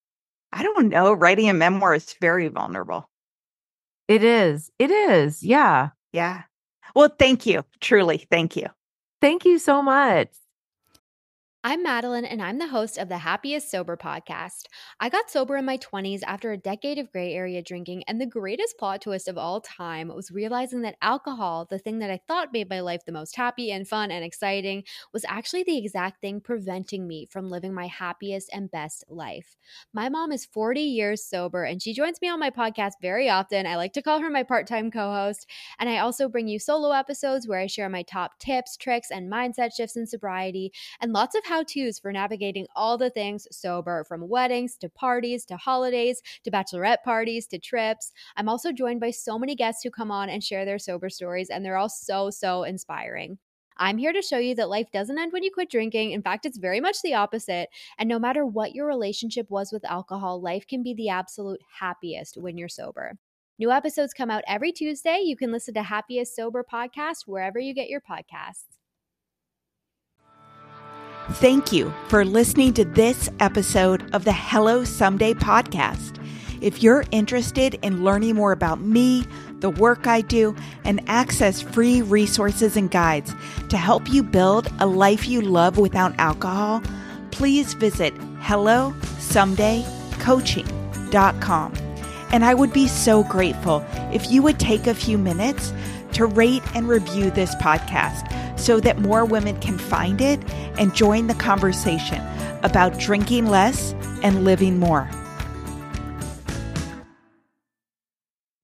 I don't know. Writing a memoir is very vulnerable. It is. It is. Yeah. Yeah. Well, thank you. Truly. Thank you. Thank you so much. I'm Madeline, and I'm the host of the Happiest Sober podcast. I got sober in my 20s after a decade of gray area drinking, and the greatest plot twist of all time was realizing that alcohol, the thing that I thought made my life the most happy and fun and exciting, was actually the exact thing preventing me from living my happiest and best life. My mom is 40 years sober, and she joins me on my podcast very often. I like to call her my part-time co-host, and I also bring you solo episodes where I share my top tips, tricks, and mindset shifts in sobriety, and lots of how-tos for navigating all the things sober, from weddings to parties to holidays to bachelorette parties to trips. I'm also joined by so many guests who come on and share their sober stories, and they're all so inspiring. I'm here to show you that life doesn't end when you quit drinking. In fact, it's very much the opposite. And no matter what your relationship was with alcohol, life can be the absolute happiest when you're sober. New episodes come out every Tuesday. You can listen to Happiest Sober podcast wherever you get your podcasts. Thank you for listening to this episode of the Hello Someday podcast. If you're interested in learning more about me, the work I do, and access free resources and guides to help you build a life you love without alcohol, please visit hellosomedaycoaching.com. And I would be so grateful if you would take a few minutes to rate and review this podcast so that more women can find it and join the conversation about drinking less and living more.